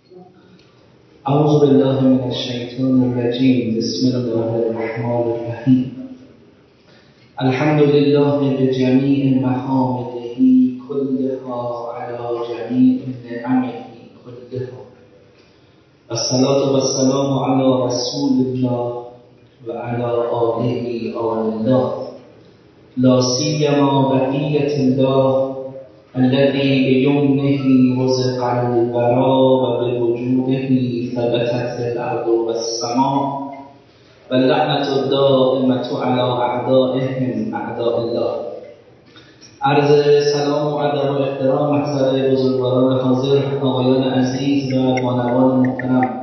اعوذ بالله من الشیطان الرجیم. بسم الله الرحمن الرحیم. الحمد لله بجمیع محامده كلها على جمیع نعمه كلها. الصلاة والسلام على رسول الله وعلى آله آل الله، لا سيما بقية الله الذي بيمنه رزق الورى وبوجوده ثبتت الأرض والسماء، واللعنة الدائمة على أعدائهم أعداء الله. عرض سلام و ادب و احترام محضر بزرگواران حاضر، آقایان عزیز و بانوان محترم.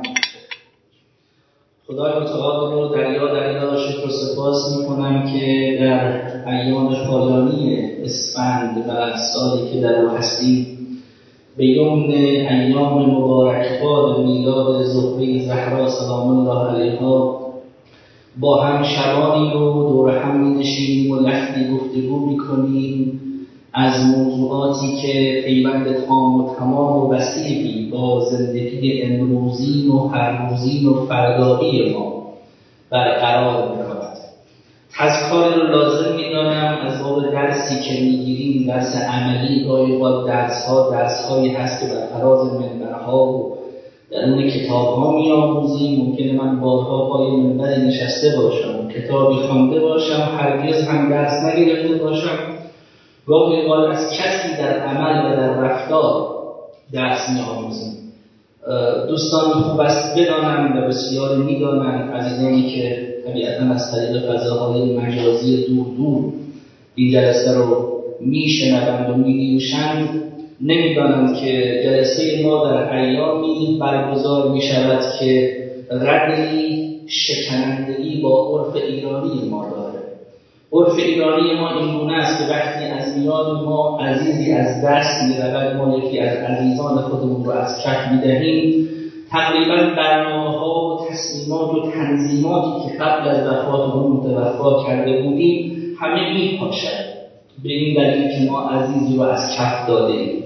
خدای متعال رو دریا شکر و سپاس میکنم که در ایام پایانی اسفند و سالی که در او هستیم به یمن ایام مبارکباد میلاد زهره زهرا سلام الله علیها با هم شبانی رو دور هم می‌نشینیم و لحظی گفتگو میکنیم از موضوعاتی که پیوند تام و تمام و وسیعی با زندگی امروزین و هر روزین و فردایی ما برقرار می‌کند. تذکاری رو لازم می‌دانم از باب درسی که می‌گیریم، درس عملی، گاهی با درس‌هایی هست که بر فراز منبرها و درون کتاب‌ها می‌آموزیم. ممکنه من بارها پای منبری نشسته باشم، کتابی خوانده باشم، هرگز هم درس نگرفته باشم. گاهی از کسی در عمل و در رفتار درس می‌آموزیم. دوستان خوب است بدانند و بسیار می‌دانند، عزیزانی که طبیعتاً از طریق فضاهای مجازی دور این جلسه رو میشنوند و می‌نوشند، نمی‌دانند که جلسه ما در ایامی برگزار می‌شود که ردی شکنندگی با عرف ایرانی ما داره. عرف ایرانی ما این گونه است که وقتی از میان ما عزیزی از دست می‌رود، ما یکی از عزیزان خودمون رو از کف می‌دهیم، تقریباً برنامه‌ها و تصمیمات و تنظیماتی که قبل از وفات اون متوفا کرده بودیم همه می‌پاشد، به این دلیل که ما عزیزی رو از کف دادیم.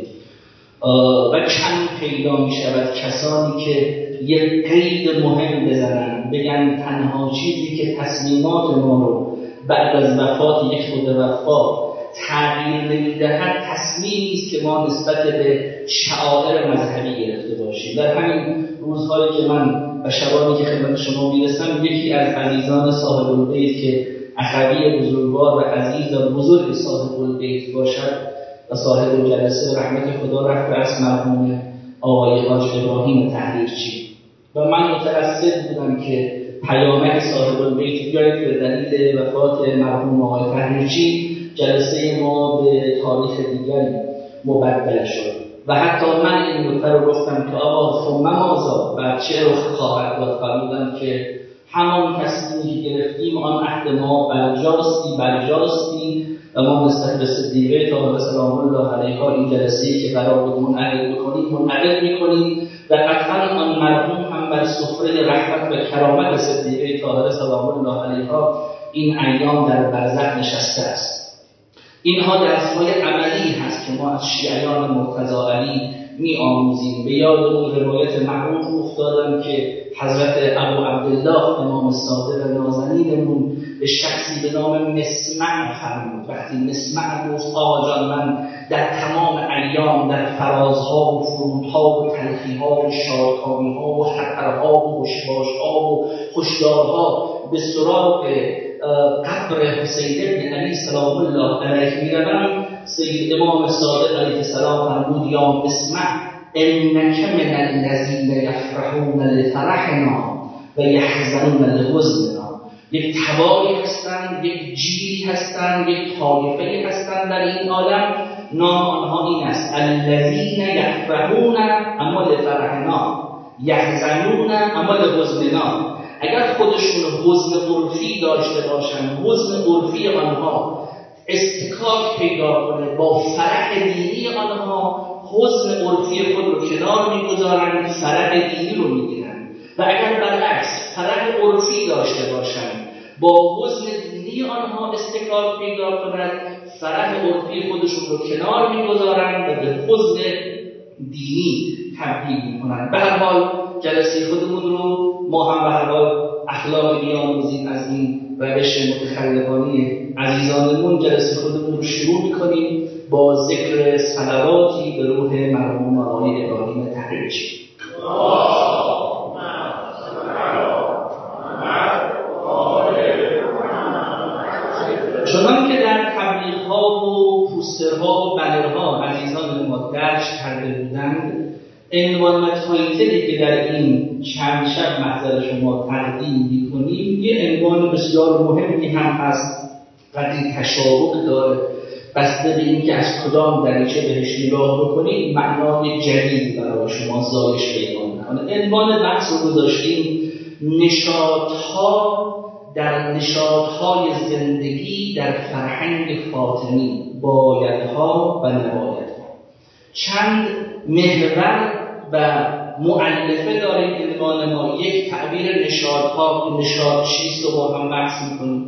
و کم پیدا می‌شود کسانی که یک قید مهم بزنن، بگن تنها چیزی که تصمیمات ما رو بعد از وفات یک متوفا تغییر نمی‌دهد تصمیمی است که ما نسبت به شعائر مذهبی گرفته باشیم. در همین روزهایی که من و شبانی که خدمت شما میرسم، یکی از عزیزان صاحب البیت که اخوی بزرگوار و عزیز و بزرگ صاحب البیت باشد و صاحب جلسه رحمت خدا رفت از مرحوم آقای حاج ابراهیم تحریرچی و من مترصد بودم که پیامک صاحب البیت بیاید به دلیل وفات مرحوم آقای تحریرچی جلسه ما به تاریخ دیگری مبدل شد و حتی من این نکته رو گفتم که آقا ثم ماذا، بعد چه رخ خواهد داد؟ فرمودم که همان تصمیمی که گرفتیم آن عهد ما برجاستی و ما نسبت به صدیقه طاهره سلام الله علیها این جلسه‌ای که قرار بود منعقد بکنیم منعقد می‌کنیم و قطعاً آن مرحوم هم بر سفره رحمت و کرامت صدیقه طاهره سلام الله علیها این ایام در برزخ نشسته است. اینها درس‌های عملی هست که ما از شیعیان مرتضی علی می‌آموزیم. به یاد اون روایت معروف افتادم که حضرت ابو عبدالله امام صادق نازنینمون به شخصی به نام مسمع فرمود. وقتی مسمع گفت آقا جان، من در تمام ایام در فرازها و فرودها و تلخی‌ها و شادکامی‌ها و خطرها و هشدارها و هشدارها به سراغ قبر حسین بن علی سلام الله علیه می‌روم، سید امام صادق علیه السلام فرمود یا مسمع انک من الذین یفرحون لفرحنا و یحزنون لحزننا. یک تباری هستند، یک جیلی هستند، یک طایفه‌ای هستند در این عالم، نام آنها این است الذین یفرحون اما لفرحنا، یحزنون اما لحزننا. اگر خودشون حزن عرفی داشته باشند، حزن عرفی آنها استکاک پیدا کنه با فرح دینی آنها، حزن عرفی خود رو کنار میگذارند، فرح دینی رو میگیرند. و اگر برعکس فرح عرفی داشته باشند، با حزن دینی آنها استکاک پیدا کند، فرح عرفی خودشون رو کنار میگذارند و به حزن دینی تبدیل میکنن. به هر حال جلسه خودمون رو ما هم به هر حال اخلاق بیاموزیم از این روش متخلفانه عزیزانمون. جلسه خودمون رو شروع میکنیم با ذکر صلواتی به روح مرحوم آقای ابراهیم تحریرچی. چنان که در تبلیغ‌ها و پوسترها و بنرها عزیزان ما درج کرده بودند، عنوان و تایتلی که در این چند شب محضر شما تقدیم می‌کنیم یه عنوان بسیار مهمی هم هست و این تشابه داره، بسته به این که از کدام دریچه بهش نگاه بکنید معنای جدید برای شما زایش پیدا می‌کنه. عنوان بحث رو گذاشتیم نشاط‌ها در نشاط‌های زندگی در فرهنگ فاطمی، بایدها و نبایدها. چند محور و مؤلفه داریم عنوان ما. یک تعبیر نشاط‌ها، نشاط چیست رو با هم بحث می‌کنیم.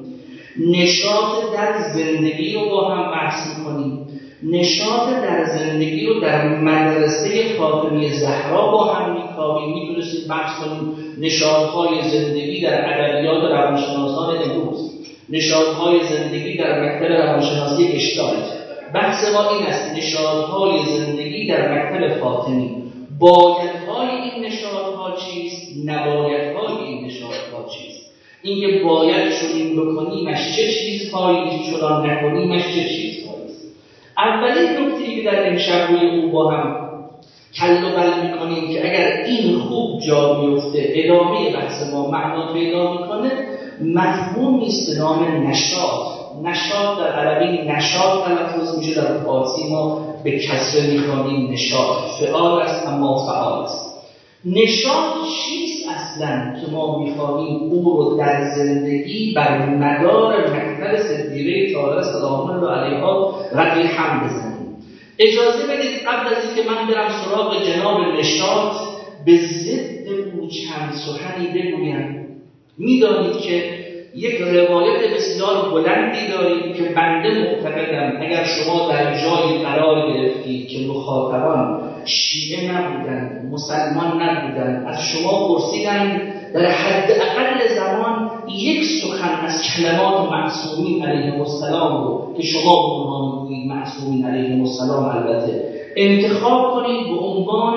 نشاط در زندگی رو با هم بحث می‌کنیم. نشاط در زندگی رو در مدرسه فاطمی زهرا با هم میتونستیم بحث کنیم. نشاط‌های زندگی در ادبیات روانشناسان امروز، نشاط‌های زندگی در مکتب روانشناسی گشتالت. بحث ما این است: نشاط‌های زندگی در مکتب فاطمی، بایدهای این نشاط‌ها چیست، نبایدهای این نشاط‌ها چیست. اینکه باید چنین بکنیمش چه چیزهایی، چنان نکنیمش چه چیزهایی. اولین نکته‌ای که در امشب روی او با هم کل و بل می‌کنیم که اگر این خوب جا بیفته ادامه بحث ما معنا پیدا می‌کنه، مفهومی است به نام نشاط. نشاط در عربی نشاط تلفظ میشه، در فارسی ما به کسره می‌خوانیم نشاط. فعال است اما فعال است. نشاط چیست اصلا که ما می‌خواهیم او رو در زندگی بر مدار مکتب صدیقه طاهره سلام الله علیها رقی هم بزنیم؟ اجازه بدید قبل از اینکه من برم سراغ جناب نشاط به ضد او چند سخنی بگویم. می‌دانید که یک روایت بسیار بلندی داریم که بنده معتقدم اگر شما در جایی قرار گرفتید که مخاطبان شیعه نبودند، مسلمان نبودند، از شما پرسیدند در حد اقل زمان یک سخن از کلمات معصومین علیهم السلام رو که شما به اونها میگویید معصومین علیهم السلام البته انتخاب کنید به عنوان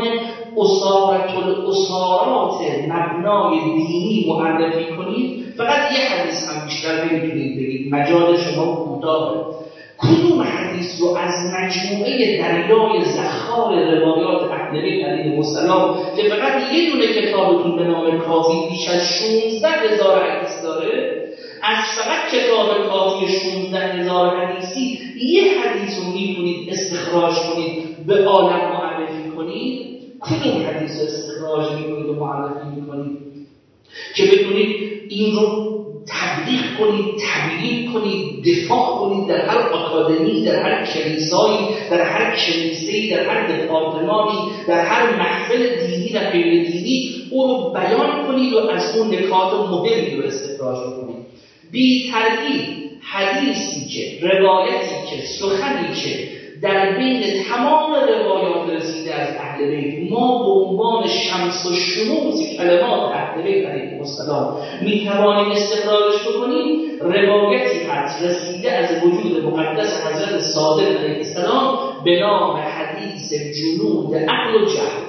اسارة الاسارات مبنای دینی معرفی کنید، فقط یه حدیث هم بیشتر نمیتونید بگید، مجال شما کوتاهه. کدوم حدیث رو از مجموعه دریای زخار روایات اهل بیت علیهم السلام که فقط یه دونه کتابتون به نام کافی بیش از 16,000 حدیث داره، از فقط کتاب کافی 16,000 حدیثی یه حدیث رو میتونید استخراج کنید به عالم معرفی کنید؟ کدوم حدیث رو استخراج میکنید و معرفی میکنید که بدونید این رو تبلیغ کنید، تبیین کنید، دفاع کنید در هر آکادمی، در هر کلیسایی، در هر کنیسه‌ای، در هر دپارتمانی، در هر محفل دینی و غیر دینی او رو بیان کنید و از اون نکات مهمی رو استخراج کنید؟ بی تردید حدیثی که، روایتی که، سخنی که در بین تمام روایات رسیده از اهل بیت ما به عنوان شمس و شموس کلمات اهل بیت علیهم السلام میتوانیم استخراجش بکنیم، روایتی هست رسیده از وجود مقدس حضرت صادق علیه السلام به نام حدیث جنود عقل و جهل.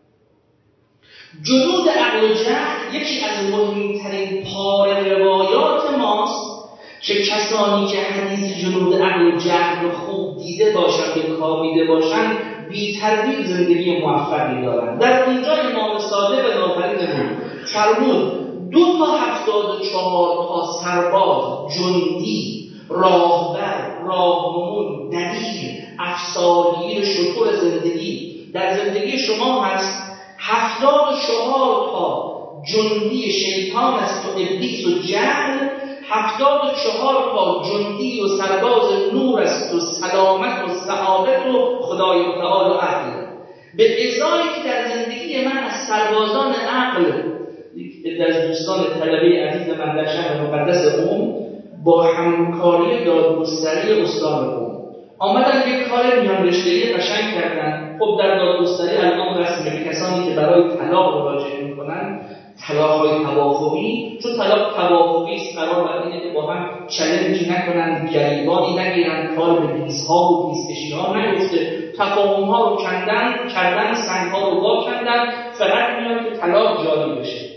جنود عقل و جهل یکی از مهمترین پاره روایات ماست که کسانی که حدیث جنود عقل و جهل رو خوب دیده باشند و کامیده باشند بی تردید زندگی موفقی دارند. در اونجا امام صادق نافرینمون فرمود 274 تا سرباز، جندی، راهبر، راهنمون، دلیل، افسارگیر شطور زندگی در زندگی شما هست. 74 تا جندی شیطان است و ابلیس و جهل، 74 تا جندی و سرباز نور است و سلامت و سعادت و خدای متعال و عقل. به ازایی که در زندگی من از سربازان عقل، از دوستان طلبه عزیز من در شهر مقدس قم با همکاری دادگستری استان قم آمدن یک کار میان رشته‌ای قشنگ کردن. خب در دادگستری الان رسم به کسانی که برای طلاق مراجعه میکنن طلاق‌های توافقی، چون طلاق توافقی است، قرار بر اینه که با هم چالنجی نکنن، گریبانی نگیرن، کار به گیس‌ها و گیس‌کشی‌ها نیفته، تفاهم‌ها رو کردن سنگ‌ها رو وا کندن، فقط میان که طلاق جاری بشه.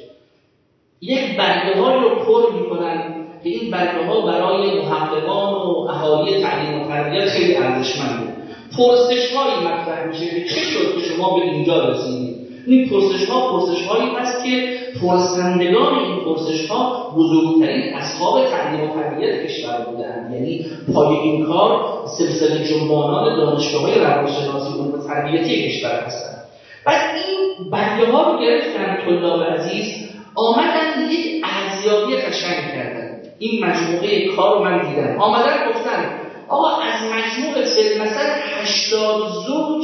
یک برگه‌هایی رو پر می‌کنن که این برگه‌ها برای محققان و اهالی تعلیم و تربیت خیلی ارزشمنده. پرسش‌هایی مطرح میشه که چه شد که شما به اینجا رسیدید. این پرسش‌هایی هست که پرسندگان این پرسش‌ها بزرگترین اصحاب تعلیم و تربیت کشور بودند. یعنی پای این کار سلسله جنبانان دانشگاه‌های روانشناسی و علوم تربیتی کشور هستند. بعد این برگه‌ها رو گرفتن طلاب عزیز، آمدن یک ارزیابی قشنگ کردن. این مجموعه کار رو من دیدم. آمدن گفتن آقا از مجموع مثلا 80 زوج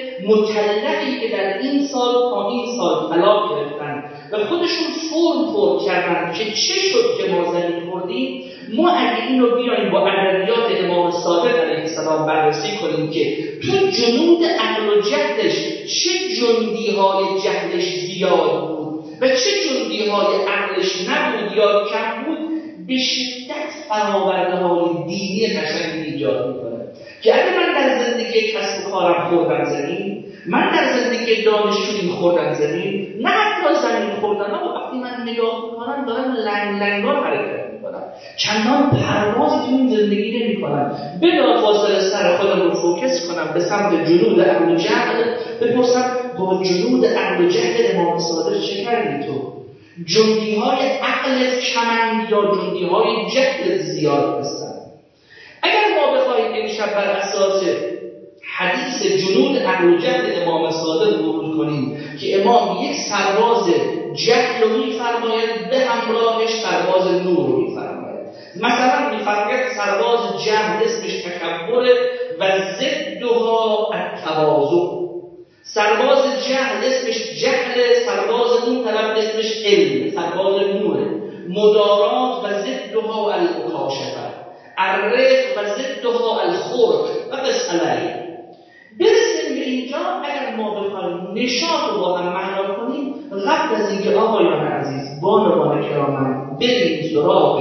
مطلقی که در این سال تا این سال طلاق گرفتن و خودشون فرم پر کردن که چه شد که ما زمین خوردیم، ما اگه این رو بیاییم با ادبیات امام صادق علیه السلام بررسی کنیم که تو جنود عقل و جهلش چه جندی‌های جهلش زیاد بود و چه جندی‌های عقلش نبود یا کم بود، به شدت فراورده‌های دینی قشنگی ایجاد می‌کنه که اگه من در زندگی کسب و کارم خوردم زمین، من در زندگی دانشجویی خوردم زمین، نه حتی زمین خوردن ها، وقتی من نگاه می‌کنم دارم لنگان حرکت می‌کنم، چندان پرواز تو این زندگی نمی‌کنم. بلافاصله سر خودم رو فوکس کنم به سمت جنود عقل و جهل، بپرسم با جنود عقل و جهل امام صادق چه کردی تو؟ جندی‌های عقلت کمند یا جندی‌های جهلت زیاد هستند؟ اگر ما بخواهیم امشب بر اساس حدیث جنود عقل و جهل امام صادق ورود کنیم که امام یک سرباز جهل رو می‌فرماید، به همراهش سرباز نور رو می‌فرماید. مثلا می‌فرماید سرباز جهل اسمش تکبر و ضدها التواضع، سرباز جهل اسمش جهل، سرباز اون طرف اسمش علم، سرباز نوره، مدارات و ضدها المکاشفه، الرفق و ضدها الخلق و قس علیه. برسیم به اینجا اگر ما بخوایم نشاط رو با هم معنا کنیم، قبل از اینکه آقایان عزیز بانوان کرامم بریم سراغ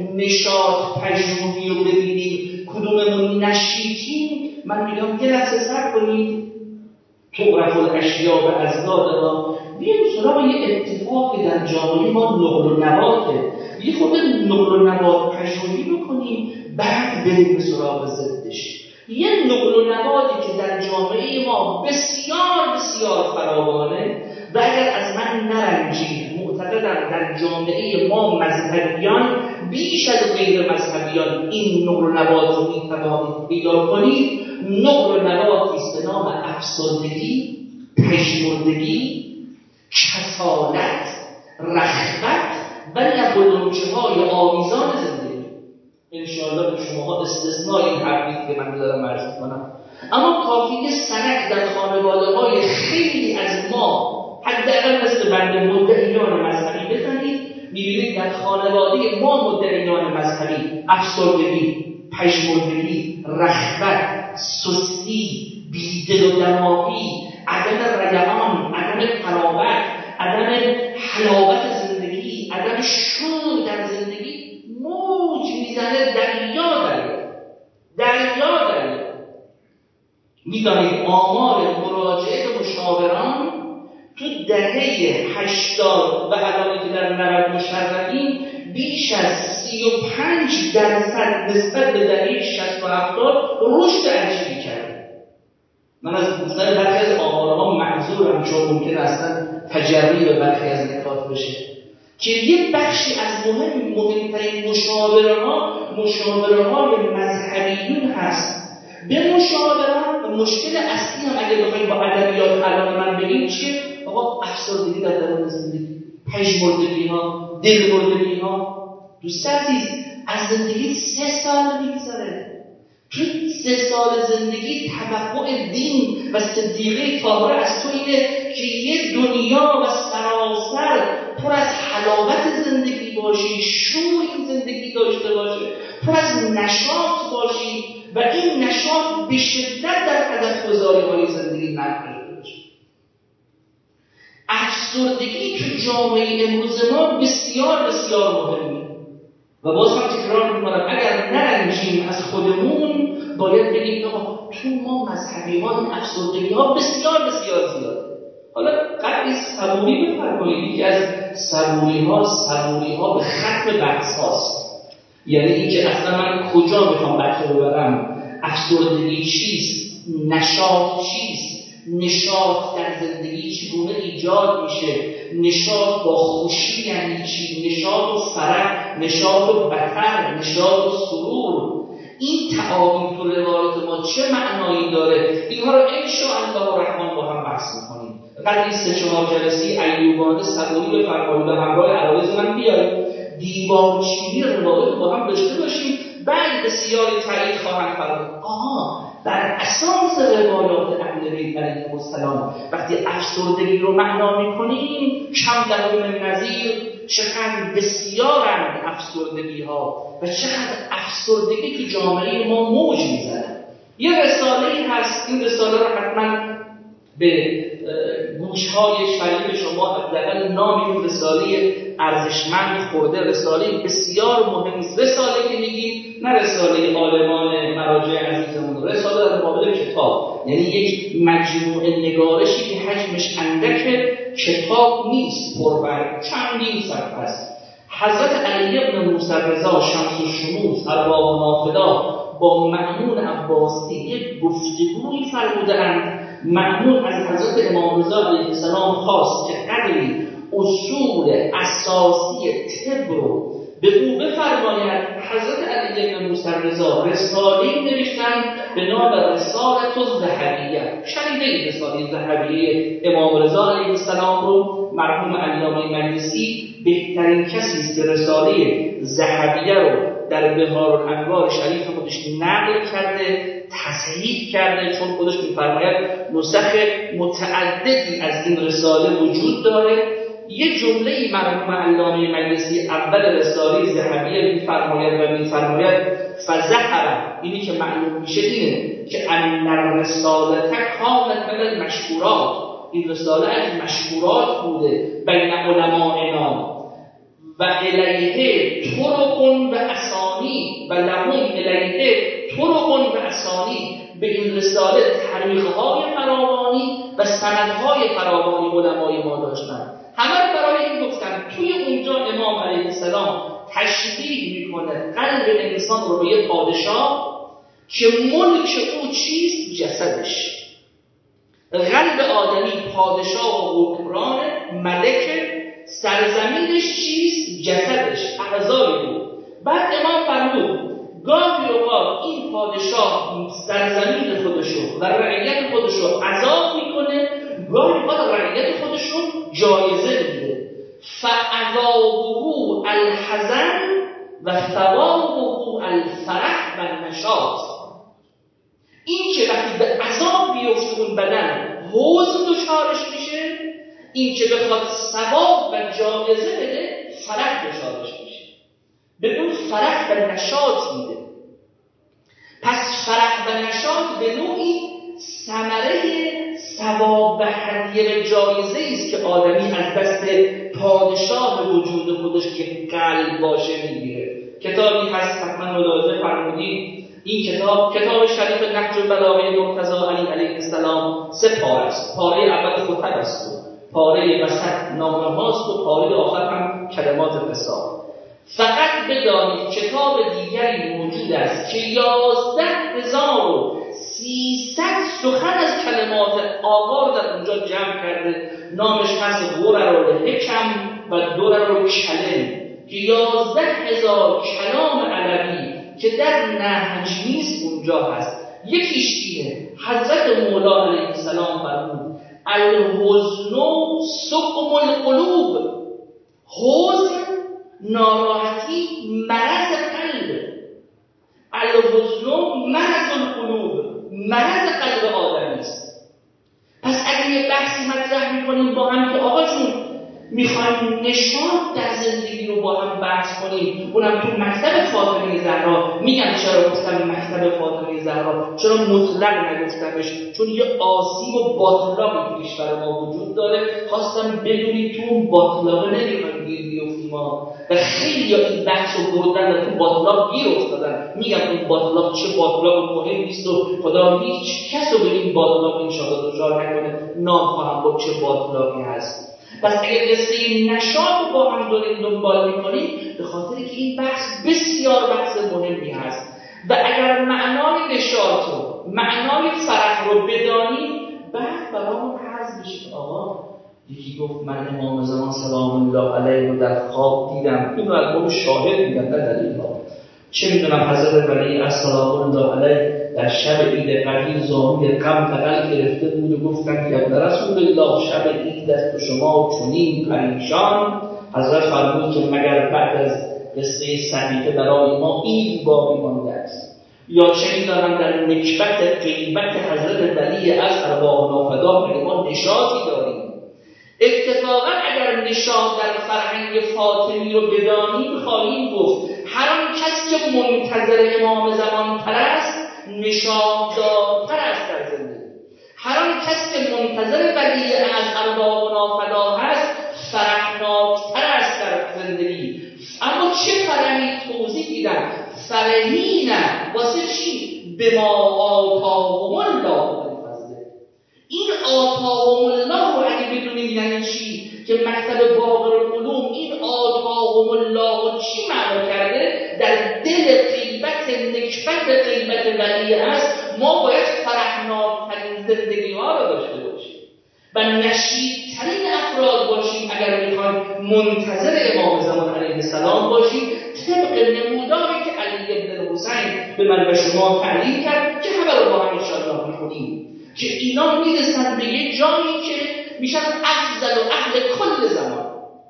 نشاط پژوهی رو ببینیم کدوممون نشیطیم، من میگم یه لحظه صبر کنید، تعرف الاشیاء به ازدادها، بیایم سراغ یه اتفاق که در جامعه ما نقل و نباته، یه خود نقل و نبات پژوهی بکنیم، بعد بریم سراغ ضدش. یه نقل و نباتی که در جامعه ما بسیار بسیار فراوانه و اگر از من نرنجید، معتقدم در جامعه ما مذهبیان بیش از غیر مذهبیان این نقل و نبات رو میتوانید پیدا کنید. نقل و نباتی است به نام افسردگی، پژمردگی، کسالت، رغبت و لب و لنچه‌های آویزان زندگی. انشاءالله به شماها استثناء این حرفی که من دارم عرض می‌کنم، اما کافیه سنک در خانواده‌های خیلی از ما حداقل مثل بنده مدعیان مذهبی بزنید، می‌بینید در خانواده ما مدعیان مذهبی افسردگی، پژمردگی، رغبت، سستی، بیدل و دماغی، عدم ریعان، عدم تراوت، عدم حلاوت زندگی، عدم شور در زندگی موج میزنه، دریا. میدانید آمار مراجعه به مشاوران تو دهه 80 و الان که در 90 مشرفیم بیش از 35% نسبت به دهه 60 و 70 رشد عجیبی کرده. من از گفتن برخی از آمارها معذورم چون ممکن اصلا تجربی به برخی از نکات بشه که یه بخشی از مهمترین مشاوره‌های مذهبیون هست. به مشاوران مشکل اصلی هم اگه بخوایم با ادبیات الان من بگیم چیه؟ آقا افسردگی در درون زندگی، پژمردگی‌ها، دلمردگی‌ها. دوست عزیز از زندگی 3 سال میگذره، تو 3 سال زندگی توقع دین و صدیقه طاهره از تو اینه که یه دنیا و سراسر پر از حلاوت زندگی باشی، شور این زندگی داشته باشه، پر از نشاط باشی و این نشاط به شدت در هدف گذاری‌های زندگی نقل بشه. افسردگی تو جامعه امروز ما بسیار بسیار مهمه و باز هم تکرار میکنم اگر نرنجیم از خودمون باید بگیم تو ما مذهبی ها این افسردگی ها بسیار بسیار زیاده. حالا قبلی صبوری بفرمایید که از صبوری ها به ختم بحث هاست. یعنی اینکه اصلا من کجا میخوام بحث رو ببرم، افسردگی چیست، نشاط چیست، نشاط در زندگی چگونه ایجاد میشه، نشاط با خوشی یعنی چی، نشاط و فرح، نشاط و بطر، نشاط و سرور، این تعابیر تو روایت ما چه معنایی داره، اینها رو انشاءالله الرحمن با هم بحث میکنیم. قدری 3-4 جلسه ایوبانه صبوری بفرمایید و همراه عرایض من بیاریم دیوانچینی روایت با هم داشته باشیم. بعد بسیاری تایید خواهند فرمود بر اساس روایات اهل بیت علیهم السلام وقتی افسردگی رو معنا می‌کنیم کم لهم من نظیر، چقدر بسیارند افسردگی ها و چقدر افسردگی تو جامعه ما موج میزنه. یه رساله‌ای هست، این رساله رو حتما به گوش‌های شریف شما حداقل نام این رساله ارزشمند خورده، رساله بسیار مهم است. رساله که میگیم نه رساله عالمان مراجع عزیزمون، رساله در مقابل کتاب، یعنی یک مجموعه نگارشی که حجمش اندکه، کتاب نیست، پربر چندین صفحه است. حضرت علی بن موسی رضا شمس الشموس ارواح نافذه با مأمون عباسی یک گفتگویی فرمودند. مأمون از حضرت امام رضا علیه السلام خواست که قدری اصول اساسی طب رو به او بفرماید. حضرت علی بن موسی رضا رساله‌ای نوشتند به نام رسالة الذهبیه. شنیده این رساله ذهبیه امام رضا علیه السلام رو؟ مرحوم علامه مجلسی بهترین کسی است که رساله ذهبیه رو در بهارالانوار شریف خودش نقل کرده، تصحیح کرده، چون خودش می‌فرماید نسخ متعددی از این رساله وجود داره. یک جمله مرحوم علامه مجلسی اول رساله ذهبیه می‌فرماید فظهر، اینی که معلوم میشه اینه که ان الرساله کانت من المشهورات، این رساله از مشهورات بوده بین علمائنا و الیه طرق و اسانی و لهم الیه طرق و اسانی. به این رساله طریق‌های فراوانی و سندهای فراوانی علمای ما داشتن. همه برای این گفتن توی اونجا امام علیه السلام تشبیه میکنه قلب انسان رو به یه پادشاه که ملک او چیست؟ جسدش. قلب آدمی پادشاه و حکمران ملک، سرزمینش چیست؟ جسدش، اعضای او. بعد امام فرمود گاهی اوقات این پادشاه سرزمین خودشو و رعیت خودشو عذاب میکنه، گاهی اوقات رعیت خودشو جایزه میده. فعذابه الحزن و ثوابه الفرح و النشاط. این که وقتی به عذاب بیفته اون بدن حزن دچارش میشه، این که بخواد ثواب و جایزه بده فرح دچارش میشه، به اون فرح و نشاط میده. پس فرح و نشاط به نوعی ثمره ثواب و هدیه جایزه است که آدمی از دست پادشاه وجود خودش که قلب باشه میگیره. کتابی هست حتما ملاحظه فرمودید، این کتاب شریف نهج البلاغه مرتضی علی علیه السلام 3 پاره است. پاره اول خطب است، پاره وسط نامه هاست و پاره آخر هم کلمات قصار. فقط بدانید کتاب دیگری موجود است که 11300 سخن از کلمات آقا رو در اونجا جمع کرده. نامش هست غررالحکم و دررالکلم که 11000 کلام علوی که در نهج نیست اونجا هست. یکیش اینه حضرت مولا علیه السلام فرمود الحزن سقم القلوب، حزن ناراحتی مرض قلب، الحزن مرض القلوب، مرض قلب آدمی است. پس اگه یه بحثی مطرح می‌کنیم با هم که آقا جون میخوایم نشاط در زندگی رو با هم بحث کنیم، اونم تو مکتب فاطمه زهرا. میگم چرا گفتم مکتب فاطمه زهرا، چرا مطلق نگفتمش؟ چون یه آسیب و باطلاقی تو کشور ما وجود داره. خواستم بدونید تو اون باطلاقه نمیخوایم گیر بیفتیم ما، و خیلی این بحث رو بردن و تو باطلاق گیر افتادن. میگم اون باطلاق چه باطلاق مهم نیست و خدا هیچ کس رو به این باطلاق انشاءالله دچار نکنه ناخواهم با چه باطلاقی هست. پس اگر قصه نشاط با هم داریم دنبال میکنیم، به خاطر که این بحث بسیار بحث مهمی هست و اگر معنای نشاط رو، معنای فرح رو بدانیم، بعد برامون حذف بشه. آقا یکی گفت من امام زمان سلام الله علیه رو در خواب دیدم، این رو از باب شاهد میگم نه دلیل ها. چه میدونم حضرت ولی السلام الله علیه در شب عید قدیر زانوی غم تقل گرفته بود و گفتن که ابن رسول الله شب عید است و شما چنین پریشان. حضرت فرمود که مگر بعد از قصه صحیفه برای ما عید باقی مانده است؟ یا چه میدانم در نکبت غیبت حضرت ولی از ارواح نافدا مگر ما نشاطی داریم؟ اتفاقا اگر نشاط در فرهنگ فاطمی رو بدانیم خواهیم گفت هر آن کس که منتظر امام زمان پرست نشاط دارتر است در زندگی. هر آن کس که منتظر ولی از ارواح نافدا هست فرحناکتر است در زندگی. اما چه فرحی توضیح دیدم؟ فرحی نه واسه چی؟ به ما آتاهم الله من فضله. این آتاهم الله رو اگه بدونیم یعنی چی، که مکتب باقرالعلوم این آتاهم الله رو چی معنا کرده، در دل غیبت نکبت غیبت ولی است ما باید فرحناکترین زندگی ها رو داشته باشیم و نشیدترین افراد باشیم اگر میخوایم منتظر امام زمان علیه السلام باشیم، طبق نموداری که علی بن الحسین به من و شما تعلیم کرد که همه رو با هم انشاءالله میخونیم، که اینا میرسن به یه جایی که میشن افضل و اهل کل زمان.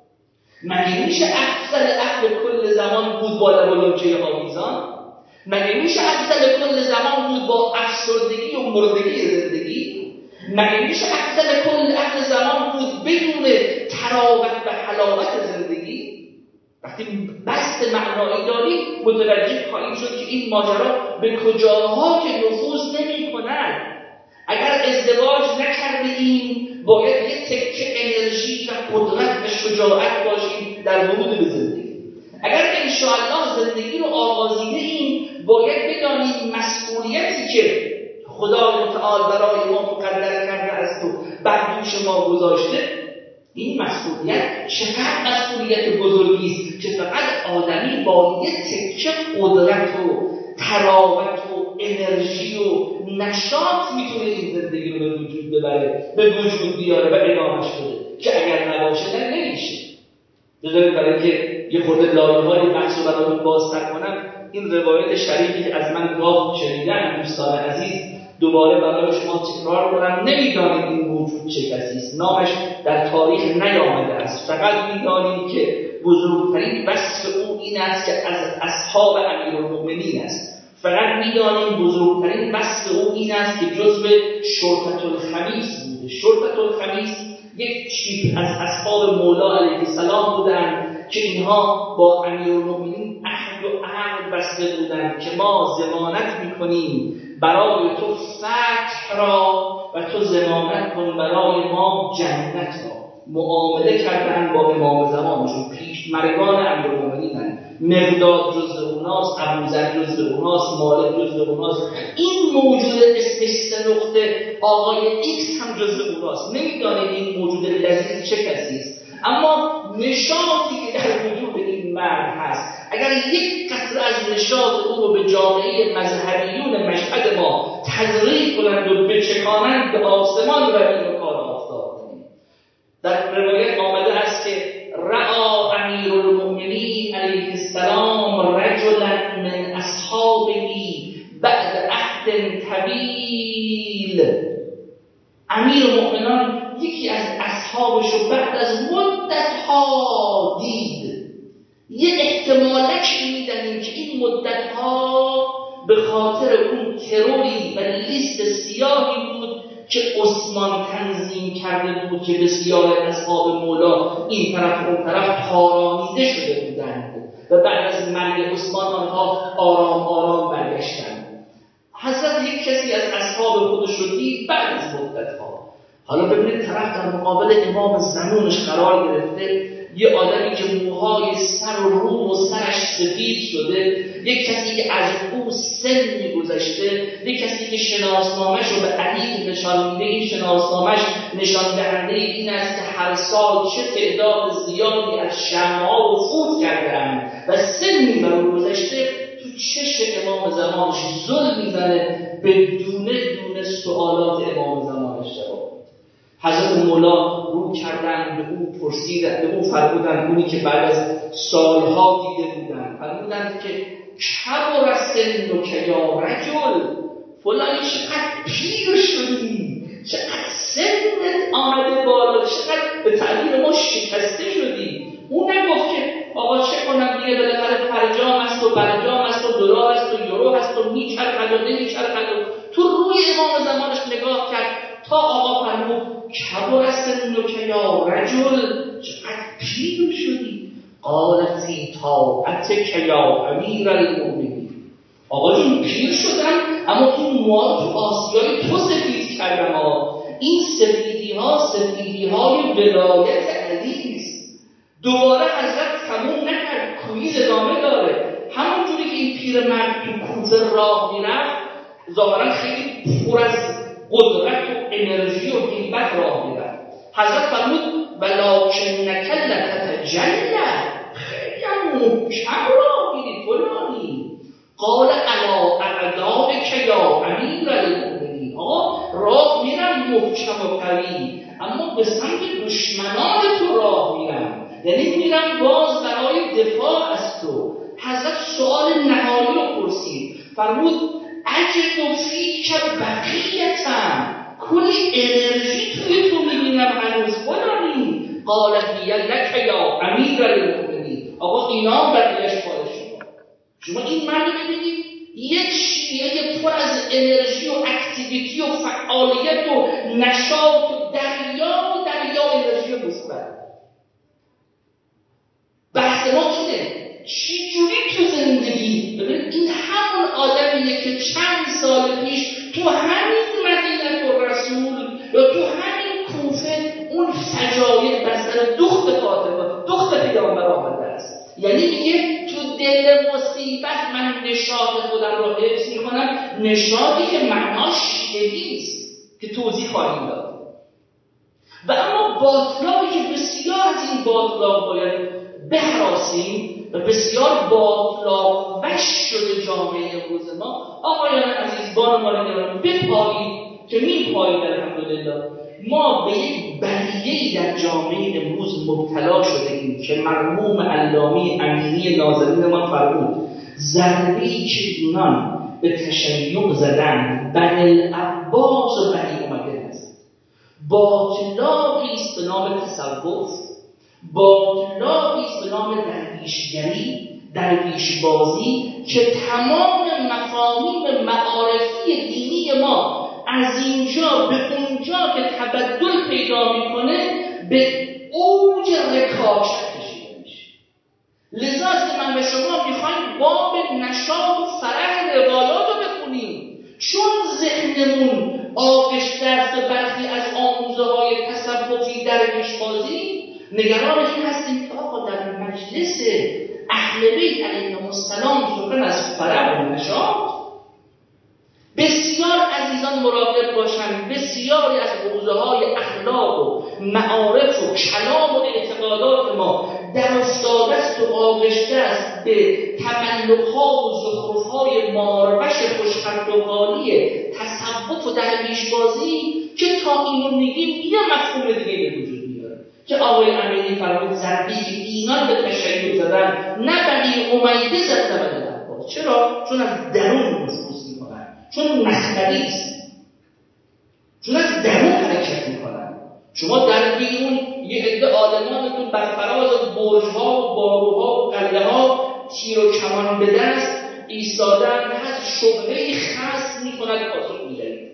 مگه میشه افضل اهل کل زمان بود با لبولوچه آویزان؟ مگه میشه افضل کل زمان بود با افسردگی و مردگی زندگی؟ مگه میشه افضل کل اهل زمان بود بدون تراوت و حلاوت زندگی؟ وقتی بست معنایی داریم متوجه خواهیم شد که این ماجرا به کجاها که نفوذ نمی کند. اگر ازدواج نکرده ایم باید یه تکه انرژی و قدرت و شجاعت باشیم در ورود به زندگی. اگر انشاءالله زندگی رو آغازیده ایم باید بدانیم مسئولیتی که خدای متعال برای ما مقدر کرده است و بر دوش ما گذاشته، این مسئولیت چقدر مسئولیت بزرگی است که فقط آدمی با یه تکه قدرت و تراوت و انرژی و نشاط میتونه این زندگی رو به وجود ببره، به وجود بیاره و ادامهش بده، که اگر نباشه نمیشه. بذارید برای اینکه یه خورده لایه‌های بحث رو براتون بازتر کنم، این روایت شریفی که از من گاه شنیدن دوستان عزیز دوباره برای شما تکرار کنم. نمیدانیم این موجود چه کسی است، نامش در تاریخ نیامده است، فقط میدانیم که بزرگترین وصف او این است که از اصحاب امیرالمؤمنین است. فقط میدانیم بزرگترین وصف او این است که جزو شرطة الخمیس بوده. شرطة الخمیس یک شیب از اصحاب مولا علیه السلام بودند که اینها با امیرالمؤمنین عهد و عقد بسته بودند که ما ضمانت میکنیم برای تو فتح را و تو ضمانت کن برای ما جنت را. معامله کردن با امام زمانشون، پیش مرگان امیرالمؤمنینن. مقداد جزء اوناست، ابوذر جزء اوناست، مالک جزء اوناست. این موجود اسمش سه نقطه آقای ایکس هم جزء اوناست. نمیدانید این موجود لذیذ چه کسی است، اما نشاطی که در وجود این مرد هست، اگر یک قطره از نشاط او رو به جامعه مذهبیون مشهد ما تزریق کنند و بچکانند به آسمان رویم و کار آفتاب کنیم. در روایت آمده است که رأى امیرالمؤمنین علیه السلام رجلا من اصحابه بعد عهد طویل. امیرالمؤمنان یکی از اصحابش رو بعد از مدت‌ها دید. یه احتمالش میدنیم که این مدت‌ها به خاطر اون تروری و لیست سیاهی بود که عثمان تنظیم کرده بود که بسیار اصحاب مولا این طرف اون طرف تارانیده شده بودند و بعد از مرگ عثمان آنها آرام آرام برگشتند. حضرت یک کسی از اصحاب خودش رو دید بعد از مدت‌ها. حالا ببینید طرف در مقابل امام زمانش قرار گرفته، یه آدمی که موهای سر و رو و سرش سفید شده، یک کسی که از او سن می‌گذشته، یک کسی که شناسنامه‌ش رو به علی نشان میده. این شناسنامه‌ش نشان دهنده این است که هر سال چه تعداد زیادی از شمع‌ها رو فوت کرده‌اند و سنی بر او گذشته. تو چش امام زمانش ظلم میزنه، بدون دونه سوالات امام زمانش جواب. حضرت مولا رو کردن به او پرسیدن، به او فرمودند، اونی که بعد از سالها دیده بودند، فرمودند که کبر سنک یا رجل، فلانی چقدر پیر شدی، چقدر سنت آمده بالا، چقدر به تعبیر ما شکسته شدی. اون نگفت که آقا چه کنم دیگه، بالاخره فرجام است و برجام است و دلار است و یورو است و میچرخد و نمیچرخد. تو روی امام زمانش نگاه کرد تا آقا فرمود کبر سنک یا رجل، چقدر پیر شدی. قال فی طاعتک یا امیر المؤمنین، آقا جون پیر شدم اما این موها تو آسیای تو سفید کردم. این سفیدی های ولایت علی است. دوباره حضرت تموم نکرد، کویز ادامه داره. همون جوری که این پیرمرد تو کوفه راه میرفت، ظاهرا خیلی پر از قدرت و انرژی و هیبت راه میرفت. حضرت فرمود ولکنک لتتجلی، خیلی محکم راه میری فلانی. قال الا اعدائک یا امیر المؤمنین، آقا راه میرم محکم و قوی، اما به سمت دشمنان تو راه میرم، یعنی میرم باز برای دفاع از تو. حضرت سوال نهایی رو پرسید، فرمود اجد فیک بقیتم، کلی انرژی توی تو میبینم هنوز فلانی. قال هی لک یا امیر المؤمنین، آقا اینا بقیهش مال شما این مرد ببینید یک شیعه پر از انرژی و اکتیویتی و فعالیت و نشاط و دریا انرژی مثبت. بحث ما اینه چی جوری تو زندگی. ببینید این همون آدمیه که چند سال پیش تو همین مدینه الرسول یا تو همین کوفه اون فجایع بر سر دخت فاطمه دخت پیامبر آمده است. یعنی میگه تو دل مصیبت من نشاط خودم رو حفظ میکنم، نشاطی که معناش شیعگی است که توضیح خواهیم داد. و اما باطلاقی که بسیار از این باطلاق باید بهراسیم و بسیار باطلاق وش شده جامعه امروز ما. آقایان عزیز، بانوان گرامی، بپایید که میپایید الحمدلله. ما به یک بلیه‌ای در جامعه امروز مبتلا شده ایم که مرحوم علامی امینی نازنین ما فرمود ضربه‌ای که اینان به تشیع زدن بنی العباس و بنی امیه هست. باطلاقی است به نام تصوف، باطلاقی است به نام درویشگری، درویشبازی که تمام مفاهیم معارفی دینی ما از اینجا به اونجا که تبدل پیدا میکنه به اوج رکاشت کشیده میشه. لذا که من به شما میخوایم باب نشاط و فرح روایات رو بخونیم، چون ذهنمون آغشته است به برخی از آموزه های تصوفی درویشبازی. نگران این هستیم که آقا در مجلس اهل بیت علیهم السلام سخن از فرح و نشاط. بسیار عزیزان مراقب باشند، بسیاری از حوزه‌های اخلاق و معارف و کلام و اعتقادات ما در افتاده است و آغشته است به تملق‌ها و زخرف‌های ماروش خوشخط و حالی تصوف و درویشبازی که تا اینو میگیم یه مفهوم دیگه به وجود میاره که آقای امینی فرمود ضربه‌ای که اینان به تشیع زدن نه بنی امیه زدن بنی عباس. چرا؟ چون از درون نفوذ میکنن، چون نخبری است، چون از درون حرکت میکنن. شما در بیرون یه عده آدمانتون بر فراز برج‌ها و باروها و قلعه‌ها تیر و کمان به دست ایستادن، از شبهه‌ای خاص میکند پاسخ میدهید.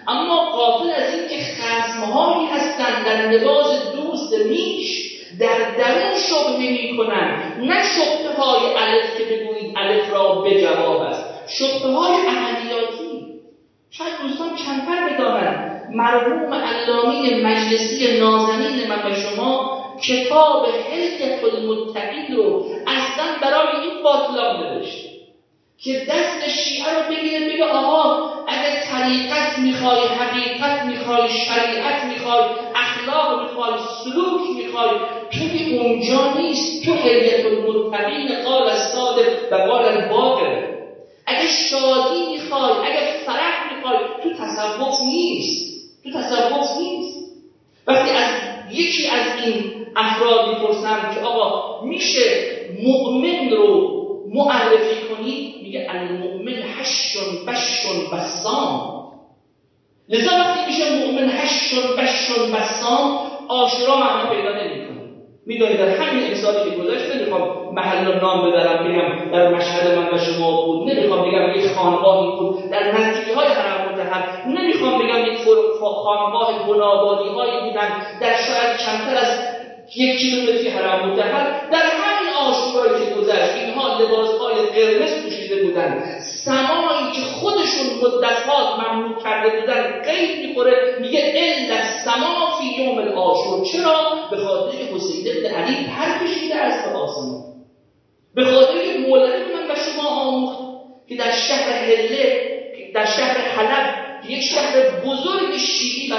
اما غافل از این که خصم‌هایی هستند در لباس دوست میش در درون شبهه می‌کنند، نه شبهه‌های الف که بگویید الف را به جواب است، شبهه‌های عملیاتی. شاید دوستان کمتر بدانند مرحوم علامه مجلسی نازنین من و شما کتاب حلیة المتقین رو اصلا برای این باطلاق نوشته که دست شیعه رو بگیره بگه آقا اگه طریقت میخوای، حقیقت میخوای، شریعت میخوای، اخلاق میخوای، سلوک میخوای، توی اونجا نیست. تو حلیة المتقین قال الصادق و قال الباقر. اگه شادی میخوای، اگه فرح میخوای، تو تصوف نیست. تو تصوف نیست. وقتی از یکی از این افراد میپرسم که آقا میشه مؤمن رو معرفی کنی، میگه المؤمن حشٌ بشٌ بسام. لذا وقتی میشه مؤمن حشٌ بشٌ بسام، عاشورا معنا پیدا نمیکنه. میدونید در همین مثالی که گذاشت، نمیخوام محل و نام ببرم بگم در مشهد من و شما بود، نمیخوام بگم یک خانقاهی بود در نزدیکی‌های حرم مطهر، نمیخوام بگم یک خانقاه بنابادی‌هایی بودن در شاید کمتر از 1 کیلومتری حرم مطهر. در همین عاشورایی که گذشت اینها لباس‌های قرمز پوشیده بودن، سمایی که خودشون مدت‌ها ممنوع کرده بودن قید می‌خوره، میگه الا السما فی یوم العاشور. چرا؟ به خاطر حسین بن علی پر کشیده از به آسمان، به خاطر که مولوی من و شما آموخت که در شهر حله، در شهر حلب، یک شهر بزرگ شیعی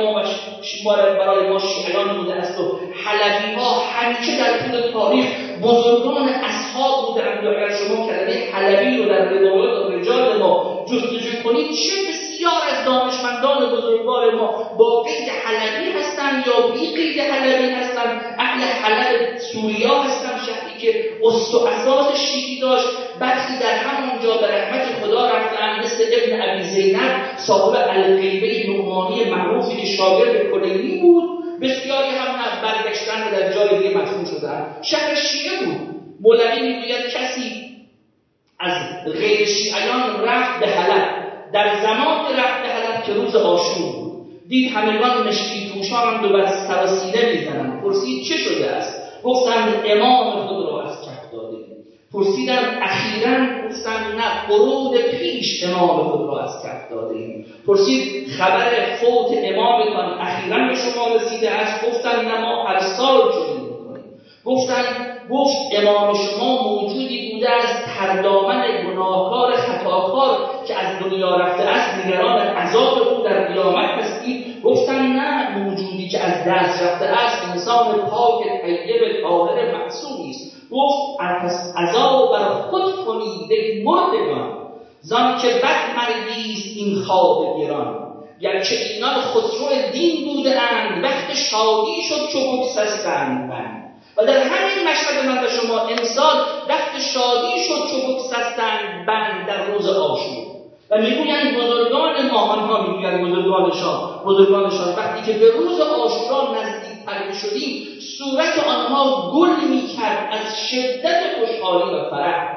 برای ما شیعیان بوده است و حلبی‌ها همیشه در طول تاریخ بزرگان اصحاب بودند. اگر شما کلمه حلبی رو در روایات رجال ما جستجو کنید، چه بسیار از دانشمندان بزرگوار ما با قید حلبی هستند یا بی قید حلبی هستند. اهل حلب سوریا هستند، شهری که اصل و اساس شیعی داشت. برخی در همونجا به رحمت خدا رفتن، مثل ابن ابی زینب صاحب الغیبه نعمانی معروفی که شاگرد کلینی بود. بسیاری هم نه، برگشتن و در جای دیگه مدفون شدن. شهر شیعه بود. مولوی میگوید کسی از غیر شیعیان رفت به حلب، در زمان رفت به حلب که روز عاشور بود، دید همگان مشکی پوشانند و بر سر و سینه میزنند. پرسید چه شده است؟ گفتند امام خود را از کف داده. پرسیدم اخیراً؟ گفتند نه، قرون پیش امام خود را از کف داده ایم. پرسید خبر فوت امامتان اخیراً به شما رسیده است؟ گفتند نه، ما هر سال چنین می‌کنیم. گفت امام شما موجودی بوده است تردامن گناهکار خطاکار که از دنیا رفته است، نگران عذاب او در قیامت هستید؟ گفتند نه، موجودی که از دست رفته است انسان پاک طیب طاهر معصومی است. گفت پس عذاب بر خود کنید ای مردگان، زان که بد مرگی است این خواب گران. گرچه اینان خسرو دین بوده اند، وقت شادی شد چو بگسستند بند. و در همین مشهد من و شما امسال وقت شادی شد چو بگسستند بند در روز عاشور. و میگویند بزرگان ما، آنها میگویند بزرگانشان وقتی که به روز عاشورا نزدیک‌تر شدیم، صورت آنها گل میکرد از شدت خوشحالی و فرح.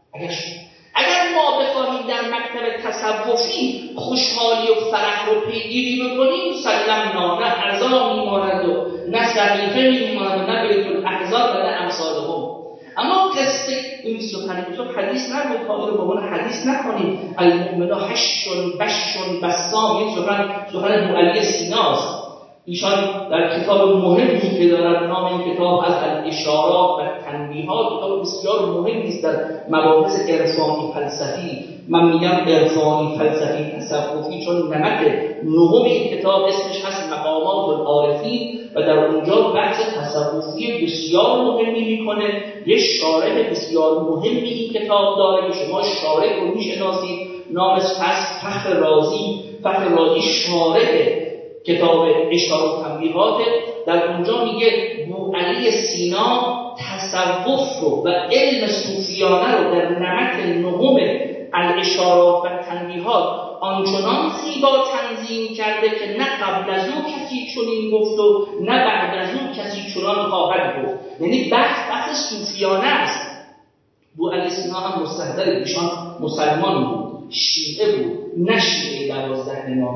اگر ما بخواهیم در مکتب تصوفی خوشحالی و فرح رو پیگیری بکنیم، سلمنا، نه عزا میماند و نه صحیفه میماند و نه بیت الاحزاب و نه امثالهم. اما قصه این سخن حدیث نبود، تا رو به عنوان حدیث نکنیم. المؤمن حشٌ بشٌ بسام، این سخن ابوعلی سیناست. ایشان در کتاب مهمی که دارد، نام این کتاب از الاشارات و تنبیهات، کتاب بسیار مهمی است در مباحث عرفانی فلسفی. من میگم عرفانی فلسفی تصوفی چون نمک نهم این کتاب اسمش هست مقامات العارفین و در اونجا بحث تصوفی بسیار مهمی میکنه. یه شارح بسیار مهمی این کتاب داره که شما شارح رو میشناسید، نامش هست فخر رازی. فخر رازی شارح کتاب اشارات و تنبیهات. در اونجا میگه ابوعلی سینا تصوف رو و علم صوفیانه رو در نمط نهم الاشارات و تنبیهات آنچنان زیبا تنظیم کرده که نه قبل از او کسی چنین گفت و نه بعد از او کسی چنان خواهد گفت. یعنی بحث صوفیانه است. ابوعلی سینا هم مستحضر ایشان مسلمان بود، شیعه بود، نه شیعه 12 امامی.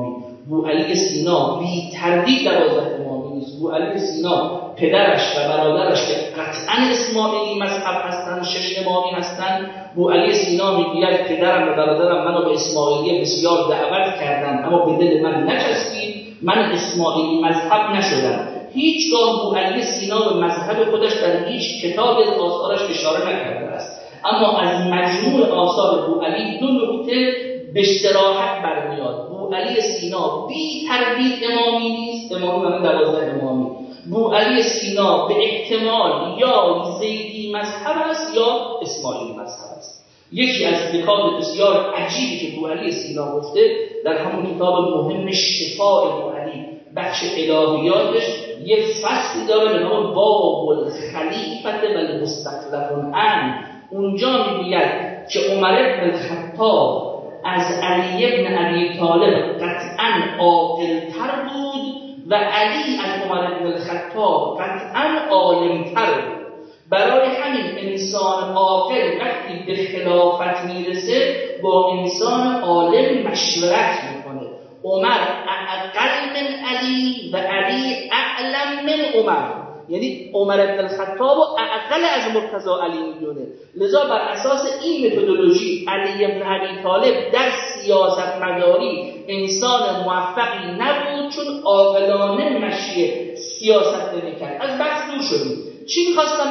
بوعلی سینا بی تردید 12 امامی نیست. بوعلی سینا پدرش و برادرش که قطعا اسماعیلی مذهب هستند 6 امامی هستند. بوعلی سینا میگوید پدرم و برادرم منو به اسماعیلی بسیار دعوت کردند اما به دل من نچسبید، من اسماعیلی مذهب نشدم. هیچگاه بوعلی سینا به مذهب خودش در هیچ کتابی از آثارش اشاره نکرده است، اما از مجموع آثار بوعلی 2 نکته به صراحت برمیاد. بوعلی سینا بی تردید امامی نیست، امامی معنی 12 امامی. بوعلی سینا به احتمال یا زیدی مذهب است یا اسماعیلی مذهب است. یکی از نکات بسیار عجیبی که بوعلی سینا گفته در همون کتاب مهم شفاء بوعلی بخش الهیاتش یک فصلی داره به نام باب الخلیفة و المستخلف عنه. اونجا میگوید که عمر بن الخطاب از علی بن ابی طالب قطعاً عاقل‌تر بود و علی از عمر بن الخطاب قطعاً عالم‌تر بود. برای همین انسان عاقل وقتی به خلافت میرسه با انسان عالم مشورت میکنه. عمر اقل من علی و علی اعلم من عمر، یعنی عمر بن الخطاب اقل از مرتضی علی میدونه. لذا بر اساس این متدولوژی علی بن ابی طالب در سیاست مداری انسان موفقی نبود چون عاقلانه مشی سیاست نمی‌کرد. از بحث دور شدیم. چی می‌خواستم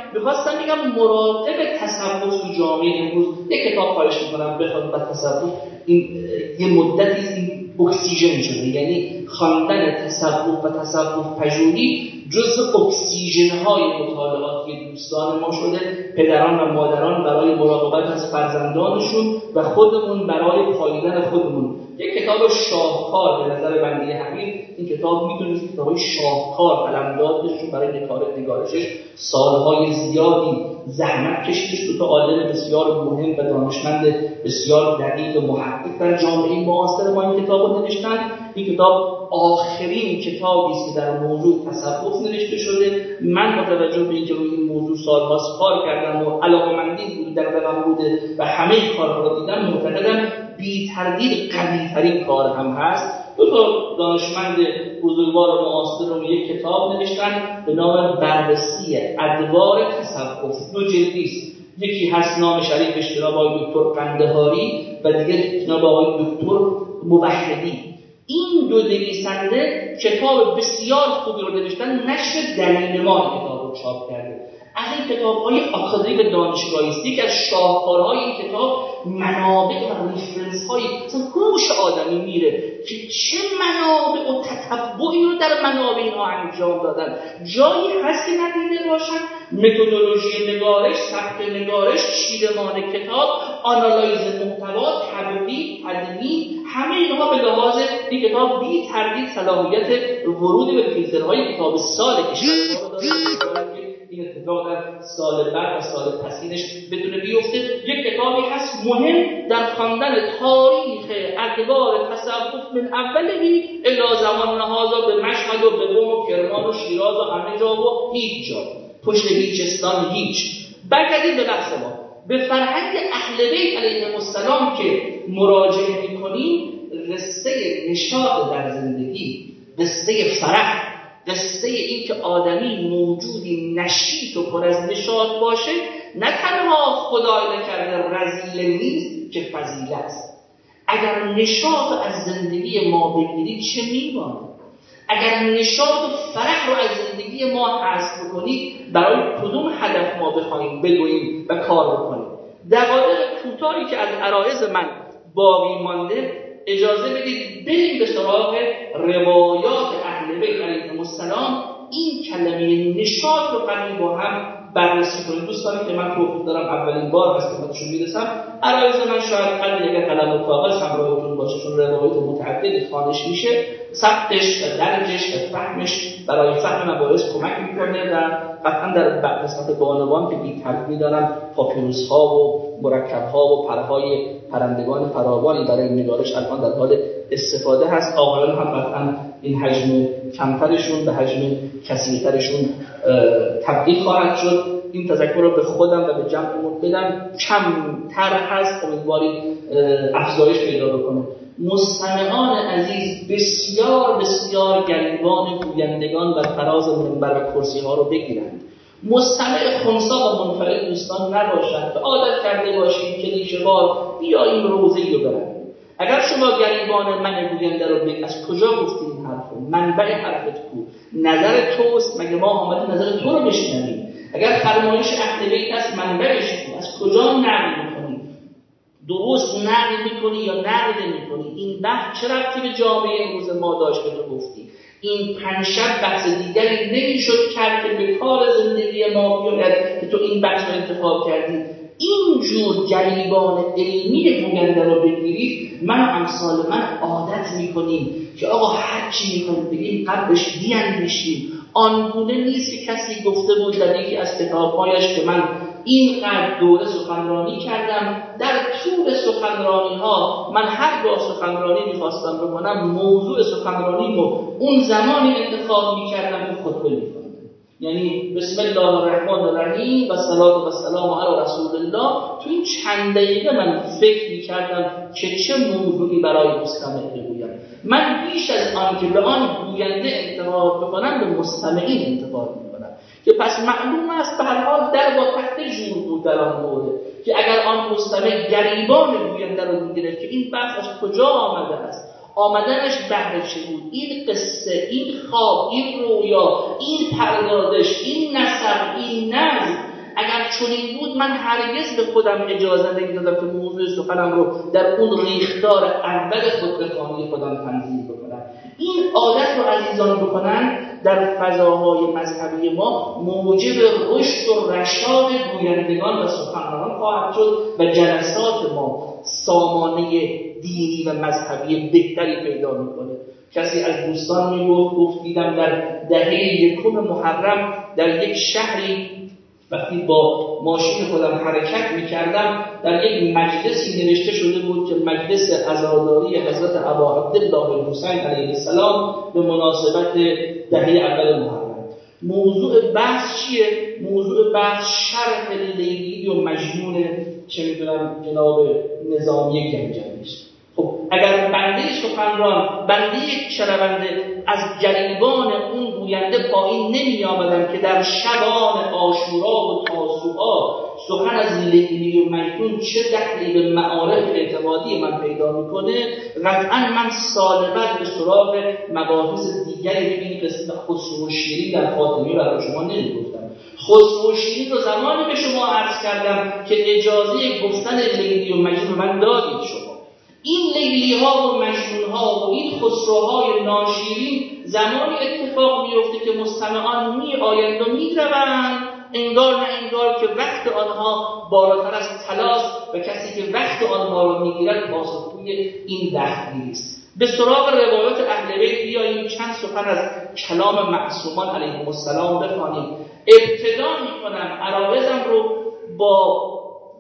بگم مراقب تصوف تو جامعه امروز یک کتاب خواهش می‌کنم بخونید. بعد تصوف این یه مدتی این اکسیژن شده، یعنی خواندن تصوف و تصوف پژوهی جزء اکسیژن‌های مطالعاتی دوستان ما شده. پدران و مادران برای مراقبت از فرزندانشون و خودمون برای پاییدن خودمون. یک کتاب شاهکار به نظر بنده حقیر، این کتاب میتونید کتابای شاهکار قلمدادش رو برای نگارشش سالهای زیادی زحمت کشیدش. دو تا عالم بسیار مهم و دانشمند بسیار دقیق و محقق در جامعه معاصر ما این کتاب رو نوشتن. این کتاب آخرین کتابی است که در موضوع تصوف نوشته شده. من با توجه به اینکه روی این موضوع سال‌هاست کار کردم و علاقه‌مندی بود در دلم بوده و همه کارها رو دیدم، معتقدم بی تردید قوی‌ترین کار هم هست. دو تا دانشمند بزرگوار معاصر رو یک کتاب نوشتن به نام بررسی ادوار تصوف. 2 جلدی است. یکی هست نام شریفش جناب آقای دکتر قندهاری و دیگه جناب آقای دکتر موحدی. این 2 نویسنده کتاب بسیار خوبی رو نوشتن. نشر دلیل ما کتاب رو چاپ کرده. از این کتاب‌های آکادمیک دانشگاهی است. یک از شاهکارهای این کتاب منابع و ریفرنس‌های مثلا گوش آدمی میره که چه منابع و تتبعی رو در منابع اینها انجام دادن. جایی هست که ندیده باشن. متدولوژی نگارش، سبک نگارش، چیدمان کتاب، آنالایز محتوا، تبیین، تدوین، همه اینها به لحاظ این کتاب بی تردید صلاحیت ورود به فیلترهای کتاب سال کشور ما رو داره. این اتفاق در سال بعد و سال پسینش بتونه بیفته. یک کتابی هست مهم در خواندن تاریخ ادوار تصوف من اولی الی زمان هذا به مشهد و به قم و کرمان و شیراز و همه جا و هیچ جا پشت هیچستان هیچ. برگردیم به بحث ما، به فرهنگ اهل بیت علیهم السلام که مراجعه می‌کنیم. قصه نشاط در زندگی، قصه فرح، قصه این که آدمی موجودی نشیط و پر از نشاط باشه نه تنها خدای نکرده رذیل نیست که فضیلت است. اگر نشاط از زندگی ما بگیرید چه میمانه؟ اگر نشاط و فرح رو از زندگی ما حذف بکنید برای کدوم هدف ما بخوایم بدویم و کار بکنیم؟ دقایق کوتاهی که از عرایض من باقی مانده اجازه بدید بریم به سراغ روایات اهل بیت علیهم السلام. این کلمه نشاط رو قبل با هم بررسی کنیم. دوستانی که من توفیق دارم اولین بار از خدمتشون میرسم، عرایض من شاید قبل یک قلم و کاغذ همراهتون باشه چون روایات متعددی خوانش میشه. ثبتش، درجش، فهمش برای فهم مباحث کمک میکنه و قطعا در قسمت بانوان که بی‌طرف میدارم پاپیروس ها و مرکب ها و پرهای پرندگان فراوانی برای نگارش الان در حال استفاده هست. آقایان هم قطعا این حجم کمترشون به حجم کثیرترشون تبدیل خواهد شد. این تذکر رو به خودم و به جمعمون بدم. کمتر هست، امیدواریم افزایش پیدا بکنه. مستمعان عزیز بسیار بسیار گریبان گویندگان و فراز منبر و کرسی ها رو بگیرند. مستمع خنثی و منفعل دوستان نباشند که عادت کرده باشیم که نیشه‌وار بیاییم روزه‌ای رو بریم. اگر شما گریبان من گوینده رو بگید از کجا گفتی این حرفو؟ منبع حرفت کو؟ نظر توست؟ مگه ما آمده نظر تو رو بشنویم؟ اگر فرمایش اهل بیت است منبعش کو؟ از کجا نقل می‌کنی؟ درست نقل می‌کنی یا نقل نمی‌کنی؟ این بحث چه ربطی به جامعه امروز ما داشت که تو گفتی؟ این پنجشب بحث دیگری نمی‌شد کرد که به کار زندگی ما بیاید که تو این بحث رو انتخاب کردی. اینجور گریبان علمی گوینده رو بگیرید، من و امثال من عادت میکنیم که آقا هر چی میکنیم بگیم قبلش بیاندیشیم. آنگونه نیست که کسی گفته بود در یکی از کتابهایش که من اینقدر دوره سخنرانی کردم، در طول سخنرانی ها من هر بار سخنرانی میخواستم بکنم موضوع سخنرانیمو اون زمانی انتخاب میکردم که خطبه میکنم، یعنی بسم الله الرحمن الرحیم و صلات و سلام علی رسول الله. تو این چند دقیقه من فکر می‌کردم که چه موضوعی برای مستمع بگویم. من بیش از آن که به آن گوینده انتقاد بکنم به مستمعین انتقاد می‌کنم که پس معلوم است به هر حال در با تحت جور بود در آن دوره که اگر آن مستمع گریبان گوینده رو می‌گرفت که این بحث از کجا آمده است، آمدنش بهر چه بود، این قصه، این خواب، این رویا، این پردازش، این نسب، این نظم، اگر چنین بود من هرگز به خودم اجازه نمیدادم که موضوع سخنم رو در اون ریختار اول خطبه‌خوانی خودم تنظیم بکنم. این عادت رو عزیزان بکنن در فضاهای مذهبی ما موجب رشد و رشاد گویندگان و سخنرانان خواهد شد و جلسات ما سامانه دینی و مذهبی بهتری پیدا میکنه. کسی از دوستان میگفت دیدم در دهه 1 محرم در یک شهری وقتی با ماشین خودم حرکت میکردم در یک مجلسی نوشته شده بود که مجلس عزاداری حضرت ابا عبدالله الحسین علیه السلام به مناسبت دهه اول محرم. موضوع بحث چیه؟ موضوع بحث شرح لیلی و مجنون چه میدونم جناب نظامی گنجوی است. خب اگر بنده سخنران، بنده یک شنونده از گریبان اون گوینده پایین نمی آمدم که در شبان عاشورا و تاسوعا سخن از لیلی و مجنون چه دخلی به معارف اعتقادی من پیدا میکنه، قطعا من سال بعد به سراغ مباحث دیگری که این قسمت خسرو و شیرین در خاتمی رو برای شما نمیگفتم. خسرو و شیرین رو زمانی به شما عرض کردم که اجازه گفتن لیلی و مجنون من دادید شما. این لیلی ها و مجنون ها و این خسروهای ناشیرین زمانی اتفاق میفته که مستمعان می آیند و می روند انگار نه انگار که وقت آنها بالاتر از طلاست و کسی که وقت آنها رو میگیرد پاسخگوی این دهگیری است. به سراغ روایات اهل بیت بیاییم، چند سخن از کلام معصومان علیهم السلام بخوانیم. ابتدا میکنم عرایضم رو با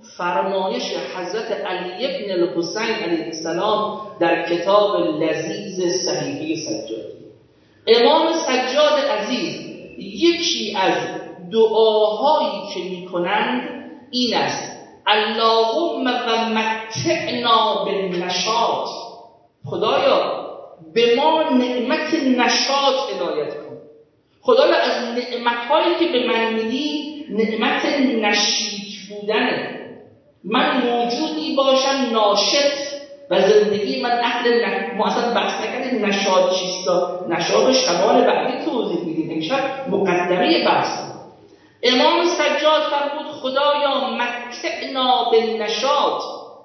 فرمایش حضرت علی ابن الحسین علیه السلام در کتاب لذیذ صحیفه سجادی. امام سجاد عزیز یکی از دعاهایی که میکنند این است: اللهم و متعنا بالنشاط. خدایا به ما نعمت نشاط عنایت کن. خدایا از نعمتهایی که به من میدی نعمت نشیط بودنه. من موجودی باشم ناشط و زندگی من اهل ما اصلا بحث نکردیم نشاط چیستا، نشاط شمال بعدی توضیح میدیم، امشب مقدمه بحث. امام سجاد فرمود خدایا متعنا بالنشاط.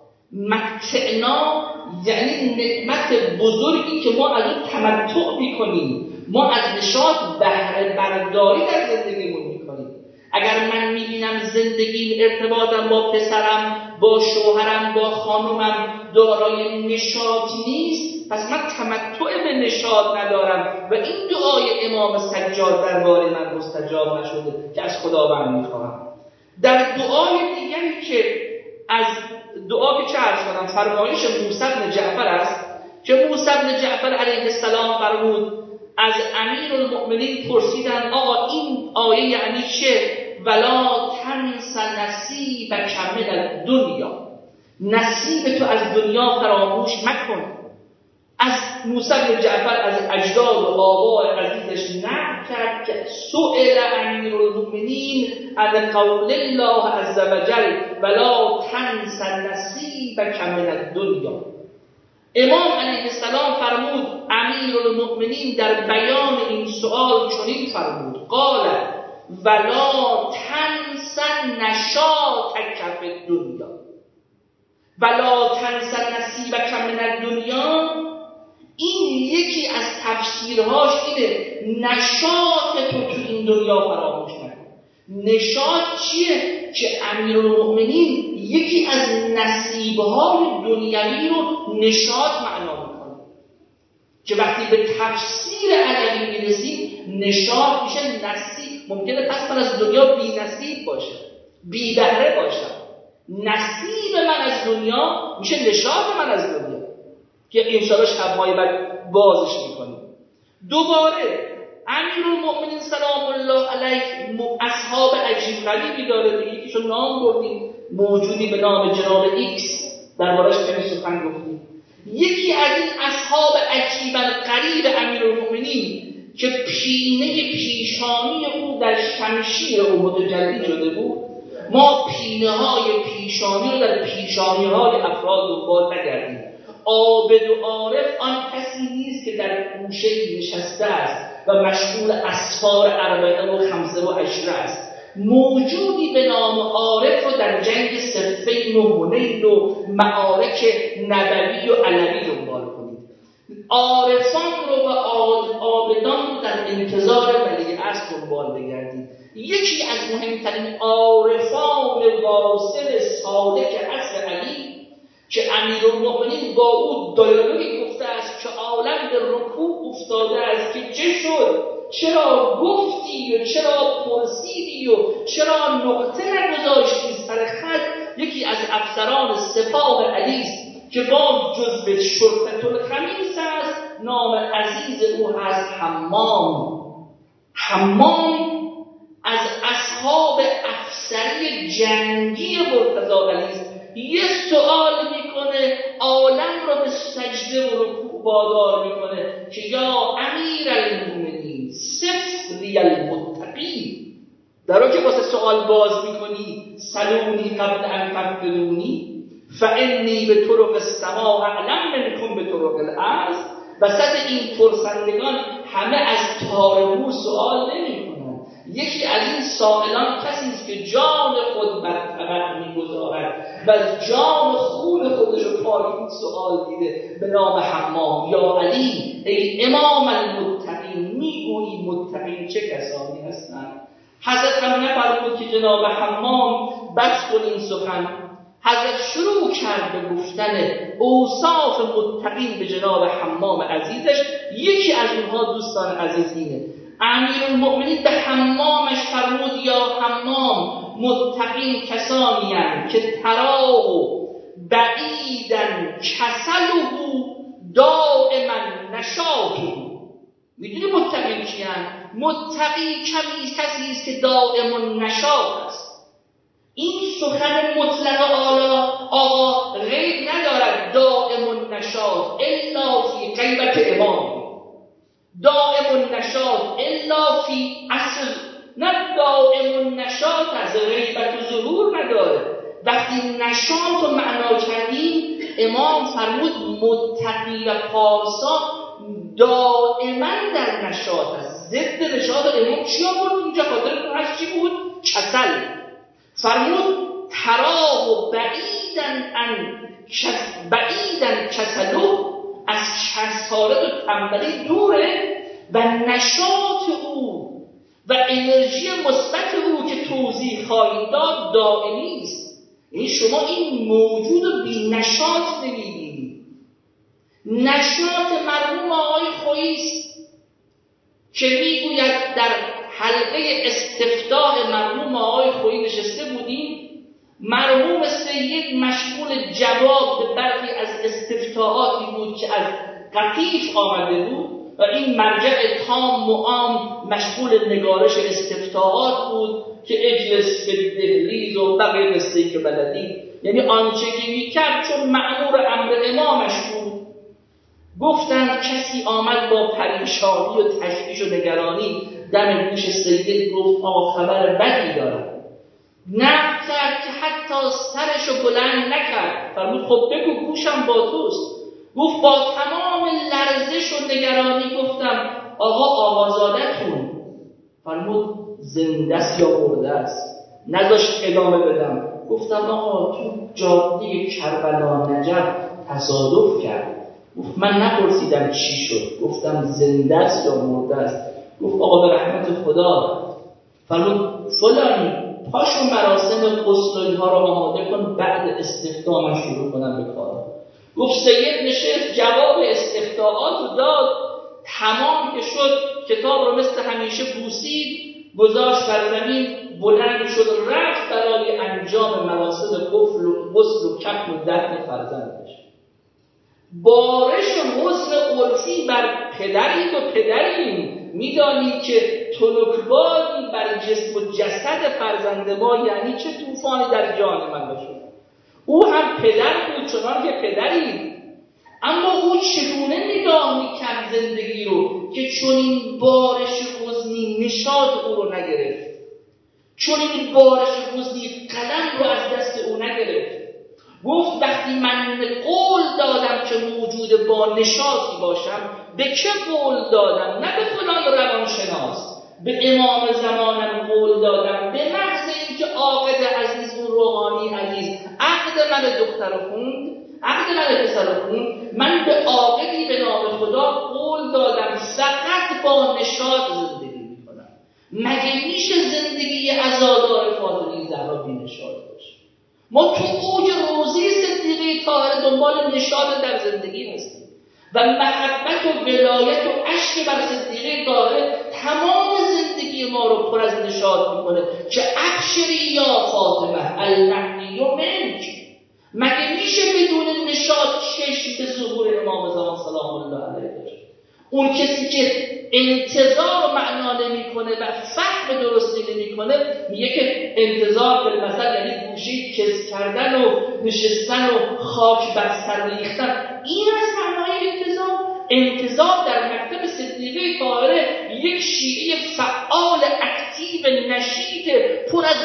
متعنا یعنی نعمت بزرگی که ما از اون تمتع میکنیم، ما از نشاط بهره برداری در زندگیمون میکنیم. اگر من میبینم زندگی ارتباطم با پسرم، با شوهرم، با خانومم دارای نشاط نیست، پس من تمتع به نشاط ندارم و این دعای امام سجاد درباره من مستجاب نشده که از خداوند میخواهم. در دعای دیگری که از دعا که چه عرض کنم فرمایش موسی بن جعفر است که موسی بن جعفر علیه السلام فرمود از امیرالمؤمنین پرسیدن آقا این آیه یعنی چه؟ ولا تنس نصیبک من الدنیا. نصیب تو از دنیا فراموش مکن. از موسی بن جعفر از اجداد و آباء عزیزش نقل کرد که سئل امیرالمؤمنین عن قول الله عز وجل ولا تنس نصیبک من الدنیا. امام علیه السلام فرمود، امیرالمؤمنین در بیان این سؤال چنین فرمود، قال ولا تنس نشاطک فی الدنیا. ولا تنس نصیبک من الدنیا، این یکی از تفسیرهاش اینه نشاط تو این دنیا فراموش نکن. نشاط چیه؟ که امیرالمؤمنین یکی از نصیبهای دنیوی رو نشاط معنا میکنه، که وقتی به تفسیر علوی میرسیم نشاط میشه نصیب. ممکنه پس من از دنیا بی نصیب باشم، بی بهره باشم، نصیب من از دنیا میشه نشاط من از دنیا، که انشاءالله شب‌های بعد بازش میکنیم. دوباره امیرالمؤمنین سلام الله علیه اصحاب عجیب غریبی داره دیگه، یکیشو نام بردیم، موجودی به نام جناب ایکس، دربارش کمی سخن گفتیم. یکی از این اصحاب عجیب غریب امیرالمؤمنین که پینه پیشانی او در شمشیر او متجلی شده بود، ما پینه های پیشانی رو در پیشانی های افراد دنبال نگردیم. عابد و عارف آن کسی نیست که در گوشه‌ای نشسته است و مشغول اسفار 40 و 5 و 10 است. موجودی به نام عارف رو در جنگ صفین و حنین و معارک نبوی و علوی دنبال کنید. عارفان رو و عابدان رو در انتظار ولی عصر دنبال بگردید. یکی از مهمترین عارفان واصل سالک عصر علی که امیرالمؤمنین با او دیالوگی گفته است که عالم به رکوع افتاده است که چه شد؟ چرا گفتی و چرا پرسیدی و چرا نقطه نگذاشتی سر خط؟ یکی از افسران سپاه علی است که با جزو شرطة الخمیس است، نام عزیز او هست حمام. حمام از اصحاب افسری جنگی مرتضی علی است. یه سوال میکنه، عالم رو به سجده و رکوع وادار میکنه که یا امیرالمؤمنین صف لی المتقین. در اون که واسه سوال باز میکنی سلونی قبل ان تفتنونی فانی به طرق السماء اعلم منکم به طرق الارض. وسط این پرسندگان همه از تارمو سوال نمیکنن. یکی از این سائلان کسی است که جان خود بر طبق میگذارد و جان خون خودش رو پای این سؤال دیده، به نام حمام. یا علی ای امام المتقین، میگویی متقین چه کسانی هستند؟ حضرت هم نفرمود که جناب حمام بس کن این سخن. حضرت شروع کرد به گفتن اوصاف متقین به جناب حمام عزیزش. یکی از اونها دوستان عزیز اینه، امیرالمؤمنین به حمامش فرمود یا حمام متقین کسانی هستند که تراه بعیدن کسله دائما نشاطه. میدونی متقین کیان؟ متقی کسی است که دائم نشاط است. این سخن مطلق آقا غیر ندارد. دائم نشاط الا فی غیبت امام، دائم نشاط الا فی اصل، نه دائم نشاط از غیبت و ظهور نداره. وقتی نشاط رو معنا کردیم، امام فرمود متقی و پارسا دائما در نشاط است. ضد نشاط امام چی آورد اینجا؟ خاطرتون هست چی بود؟ کسل. فرمود تراه و بعیدن کسلو، از کسالت و تنبلی دوره و نشاط او و انرژی مثبت او که توضیح خواهید داد دائمی است. یعنی شما این موجود رو بی نشاط نمی‌بینید. نشاط مرحوم آقای خویی است که میگوید در حلقه استفتاح مرحوم آقای خویی نشسته بودیم، مرحوم سید مشغول جواب به برخی از استفتاحاتی بود که از قطیف آمده بود و این مرجع تام و عام مشغول نگارش استفتاحات بود که اجلس به دهلیز و بقیه قصه‌ای که بلدی، یعنی آنچه که میکرد چون مأمور امر امامش بود. گفتند کسی آمد با پریشانی و تشویش و نگرانی دم گوش سید، گفت آقا خبر بدی دارم. نقل کرد که حتی سرشو بلند نکرد، فرمود خب بگو گوشم با توست. گفت با تمام لرزش و نگرانی گفتم آقا آقازادتون. فرمود زنده است یا مرده است؟ نذاشت ادامه بدم. گفتم آقا تو جاده کربلا نجف تصادف کرد. گفت من نپرسیدم چی شد، گفتم زنده است یا مرده است؟ گفت آقا به رحمت خدا. فرمود فلانی پاشو مراسم غسل اینها رو آماده کن، بعد استفتاء من شروع کنم به کار. گفت سید نشست جواب استفتاءات رو داد، تمام که شد کتاب رو مثل همیشه بوسید، گذاشت بر زمین، بلند شد رفت برای انجام مراسم غسل و کفن و دفن فرزندش. بارش حسن عرفی بر پدرید و پدریم، میدانید که تنکبادی بر جسم و جسد فرزند ما یعنی چه طوفانی در جان من بشود. او هم پدر بود چنان که پدرید، اما او چگونه نگاه میکرد زندگی رو که چون این بارش حزنی نشاط او رو نگرفت، چون این بارش حزنی قلم رو از دست او نگرفت. گفت وقتی من قول دادم که موجود با نشاطی باشم، به چه قول دادم؟ نه به فلان روانشناس، به امام زمانم قول دادم، به محض اینکه عاقد عزیز و روحانی عزیز عقد من دختر خوند، عقد من پسر خوند، من به عاقدی به نام خدا قول دادم فقط با نشاط زندگی میکنم. مگه میشه زندگی عزادار فاطمه زهرا بی نشاط باشه؟ ما تو اوج روزی صدیقه طاهره دنبال نشاط در زندگی هستیم و محبت و ولایت و عشق بر صدیقه طاهره تمام زندگی ما رو پر از نشاط میکنه که ابشری یا فاطمه المهدی منک. مگه میشه بدون نشاط چشم به ظهور امام زمان سلام الله علیه داشت؟ اون کسی که انتظار رو معنا نمیکنه و فهم درستی نمیکنه، میگه که انتظار به مثل یعنی گوشه کس کردن و نشستن و خاک بر سر ریختن. این از معنای انتظار. انتظار در مکتب صدیقه طاهره یک شیعه فعال اکتیو نشیط پر از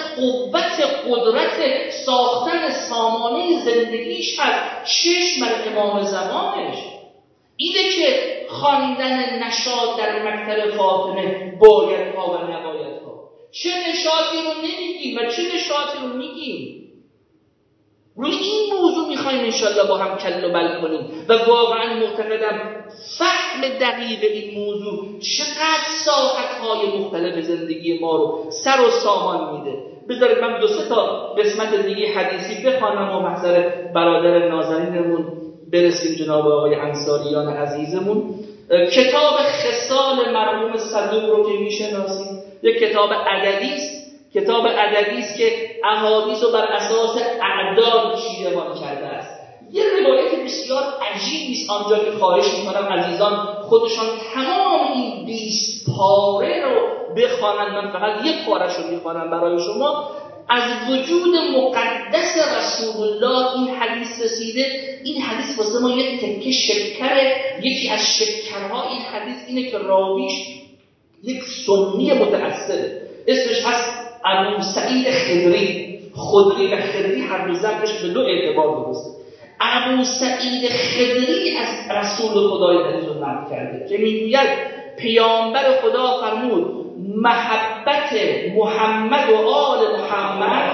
قدرت ساختن سامانه زندگیش هست، چشم بر امام زمانش. اینه که خواندن نشاط در مکتب فاطمه بایدها و نبایدها. چه نشاطی رو نمیگیم و چه نشاطی رو میگیم. روی این موضوع میخوایم انشالله با هم کل و بل کنیم و واقعا معتقدم فهم دقیق این موضوع چقدر ساحتهای مختلف زندگی ما رو سر و سامان میده. بذارید من 2-3 تا قسمت دیگه حدیثی بخوانم و محضر برادر نازنینمون برسیم جناب آقای انصاریان عزیزمون. کتاب خصال مرحوم صدوق رو که میشناسید، یک کتاب ادبی است. کتاب ادبی است که احادیث رو بر اساس اعداد چیدمان کرده است. یه روایت بسیار عجیبی است آنجا که خواهش می‌کنم عزیزان خودشان تمام این 20 پاره رو بخوانند. من فقط یک پاره‌اش رو می‌خوانم برای شما. از وجود مقدس رسول الله این حدیث رسیده. این حدیث واسه ما یک تکه شکره. یکی از شکرها این حدیث اینه که راویش یک سنی متأثره، اسمش هست ابو سعید خدری. خدری و خدری هر دو ضبطش به 2 اعتبار درسته. ابو سعید خدری از رسول خدای حدیث رو نقل کرده که میگوید پیامبر خدا فرمود محبت محمد و آل محمد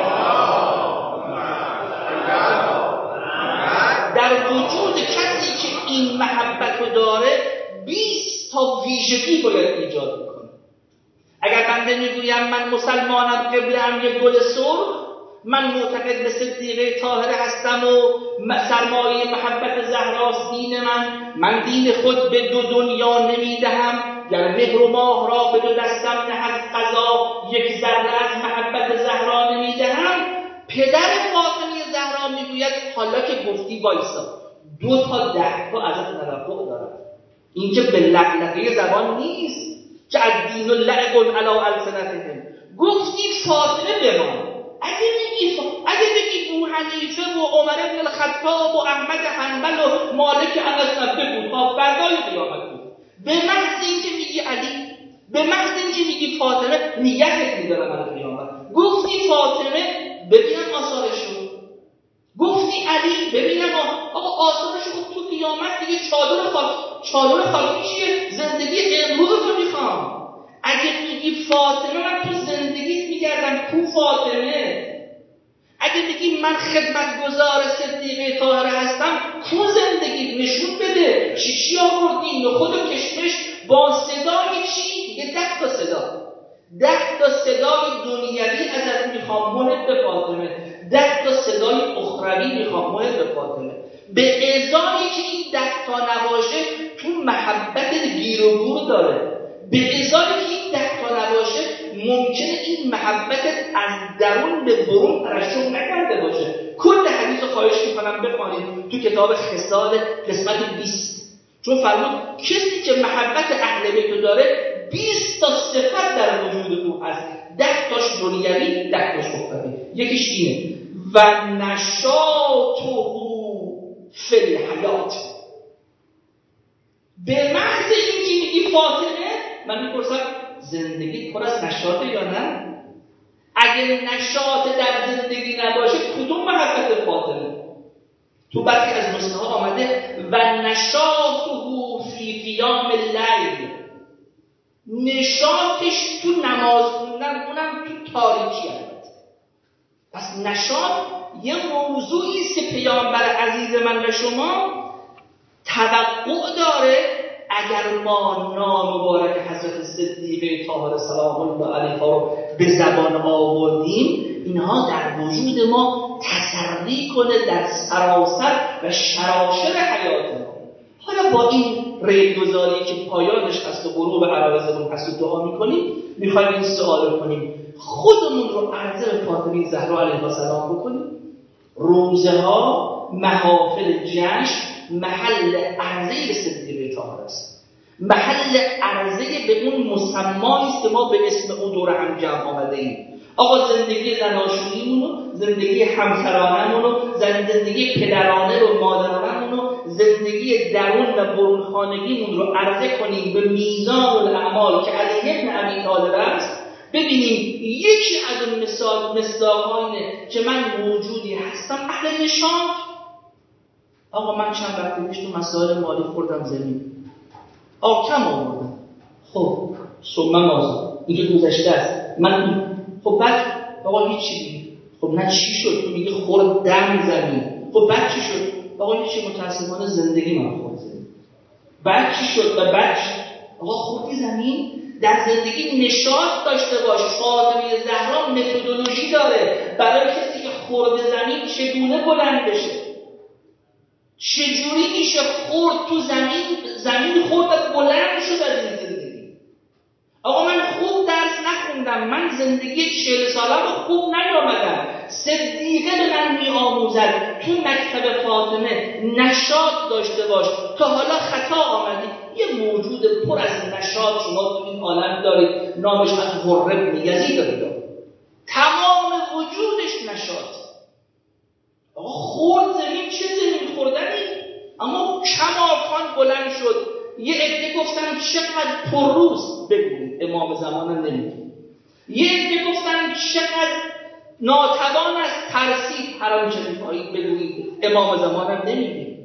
در وجود کسی که این محبت رو داره 20 تا ویژگی باید ایجاد کنه. اگر بنده میگویم من مسلمانم، قبله‌ام یک گل سرخ، من معتقد به صدیقه طاهره هستم و سرمایه محبت زهراست دین من دین خود به 2 دنیا نمیدهم، گر مهر و ماه را به 2 دستم نهد قضا، یک ذره از محبت زهرا نمیدهم. پدر فاطمه زهرا میگوید حالا که گفتی وایسا 2 تا 10 تا ازت توقع دارم. این که به لقلقه زبان نیست که الدین لعب علی السنتهم. گفتی فاطمه بمان. اگه بگی بو حنیفه و عمر بن الخطاب و احمد حنبل و مالک انس بود تا فردای قیامت بود. به محض اینکه میگی علی، به محض اینکه میگی فاطمه، نیتت میذارم برای قیامت. گفتی فاطمه ببینم آثارشو، گفتی علی ببینم آقا آثارشو. تو قیامت دیگه چادر خاکی چیه؟ زندگی امروز رو میخوام. اگه میگی فاطمه، من تو زندگیت میگردم تو فاطمه. اگه میگی من خدمتگزار صدیقه طاهره هستم، تو زندگیت نشون بده. چی آوردی؟ نخود و کشمش با صدای چی؟ دیگه 10 تا صدا، 10 تا صدای دنیوی ازت میخوام محب فاطمه، 10 تا صدای اخروی میخوام محب فاطمه. به ازای که این 10 تا نباشه تو محبت گیر و گور داره. به ازای که این 10 تا نباشه ممکنه این محبت از درون به برون ترشح نکرده باشه. کل حدیث رو خواهش میکنم بخوانید تو کتاب خصال قسمت 20، چون فرمود کسی که محبت اهل بیت داره 20 تا صفت در وجود او هست، 10 تاش دنیوی، 10 تاش اخروی. یکیش اینه و نشاطه فی الحیات. به محض اینکه میگی فاطمه، من میپرسم زندگی پر از نشاطه یا نه؟ اگر نشاط در زندگی نباشه کدوم محبت فاطمه؟ تو برخی از نسخه ها آمده و نشاطه فی قیام اللیل، نشاطش تو نماز خوندن، اونم تو تاریکی هست. پس نشاط یه موضوعی است که پیامبر عزیز من و شما توقع داره اگر ما نام مبارک حضرت صدیقه طاهره سلام الله علیها رو به زبان آوردیم، اینها در وجود ما تسری کنه در سراسر و شراشر حیات ما. حالا با این ریگ‌گذاری که پایانش هست و غروب عرایضمون هست و دعا میکنیم، میخوایم این سوال کنیم، خودمون رو عرضه به فاطمه زهرا علیها السلام بکنیم. روزه ها، محافل جشن محل عرضه به صدیقه طاهره است، محل عرضه به اون مسمایی است که ما به اسم اون دور هم جمع آمده ایم. آقا زندگی زناشوییمونو، زندگی همسرانمونو، زندگی پدرانه و مادرانمونو، زندگی درون و برون خانگیمون رو عرضه کنیم به میزان الاعمال که علی ابن ابی طالب است. ببینیم یکی از اون مثال‌ها اینه که من موجودی هستم اهل نشاط. آقا من چند وقت پیش تو مسائل مالی خوردم زمین، آقا کم آوردم، خب ثم ماذا؟ این که گذشته است. من خب بعد آقا هیچی دیگه. خب نه چی شد؟ تو میگه خوردم زمین. خب بعد چی شد؟ آقا هیچی، متاسفانه زندگی من خورد زمین. بعد چی شد؟ و بعد آقا خوردی زمین. در زندگی نشاط داشته باش. فاطمه زهرا متدولوژی داره برای کسی که خورد زمین چگونه بلند بشه، چجوری میشه خورد تو زمین خوردت بلند شد از این زندگی. آقا من خوب درس نخوندم، من زندگی 40 ساله رو خوب نیامدم، صدیقه به من میآموزد. تو مکتب فاطمه نشاط داشته باش. تا حالا خطا آمدی، یه موجود پر از نشاط شما تو این عالم دارید، نامش از غره بن یزید دارید، تمام وجودش نشاط. آقا خورد زمین، چه زمین خوردنی؟ اما کماکان بلند شد. یه عده گفتن چقدر پرروز بگویید، امام زمانم نمیگه. یه عده گفتن چقدر ناتوان است ترسید، هر آنچه می‌خواهید بگویید، امام زمانم نمیگه.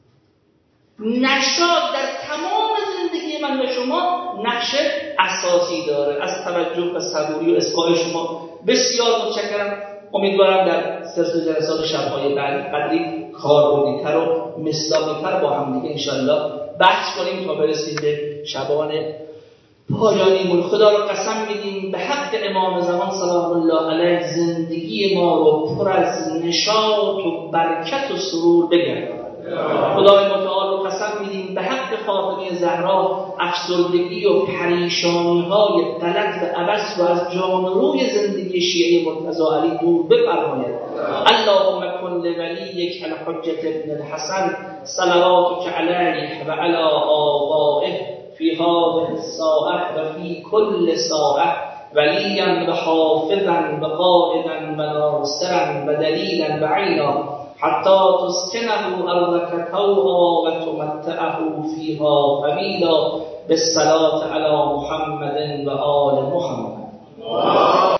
نشاط در تمام زندگی من و شما نقش اساسی داره. از توجه و صبوری و اصغای شما بسیار متشکرم. امیدوارم در سلسله جلسات شب‌های بعد قدری کاربردی‌تر و مصداقی‌تر با هم دیگه انشالله بحث کنیم تا برسیم به شبان پایانیمون. خدا رو قسم میدیم به حق امام زمان سلام الله علیه زندگی ما رو پر از نشاط و برکت و سرور بگرداند. خدای متعال رو قسم میدیم به حق فاطمه زهرا افسردگی و پریشانی‌های غلط و عبث رو از جان و روی زندگی شیعه مرتضی علی دور بفرماید. اللهم کن لولیک الحجة ابن الحسن صلواتک علیه و علی آبائه فی هذه الساعة و فی کل ساعة وليا وحافظا وقائدا وناصرا ودليلا وعينا حتى تسكنه أرضك طوعا وتمتعه فيها طويلا بالصلاة على محمد وآل محمد.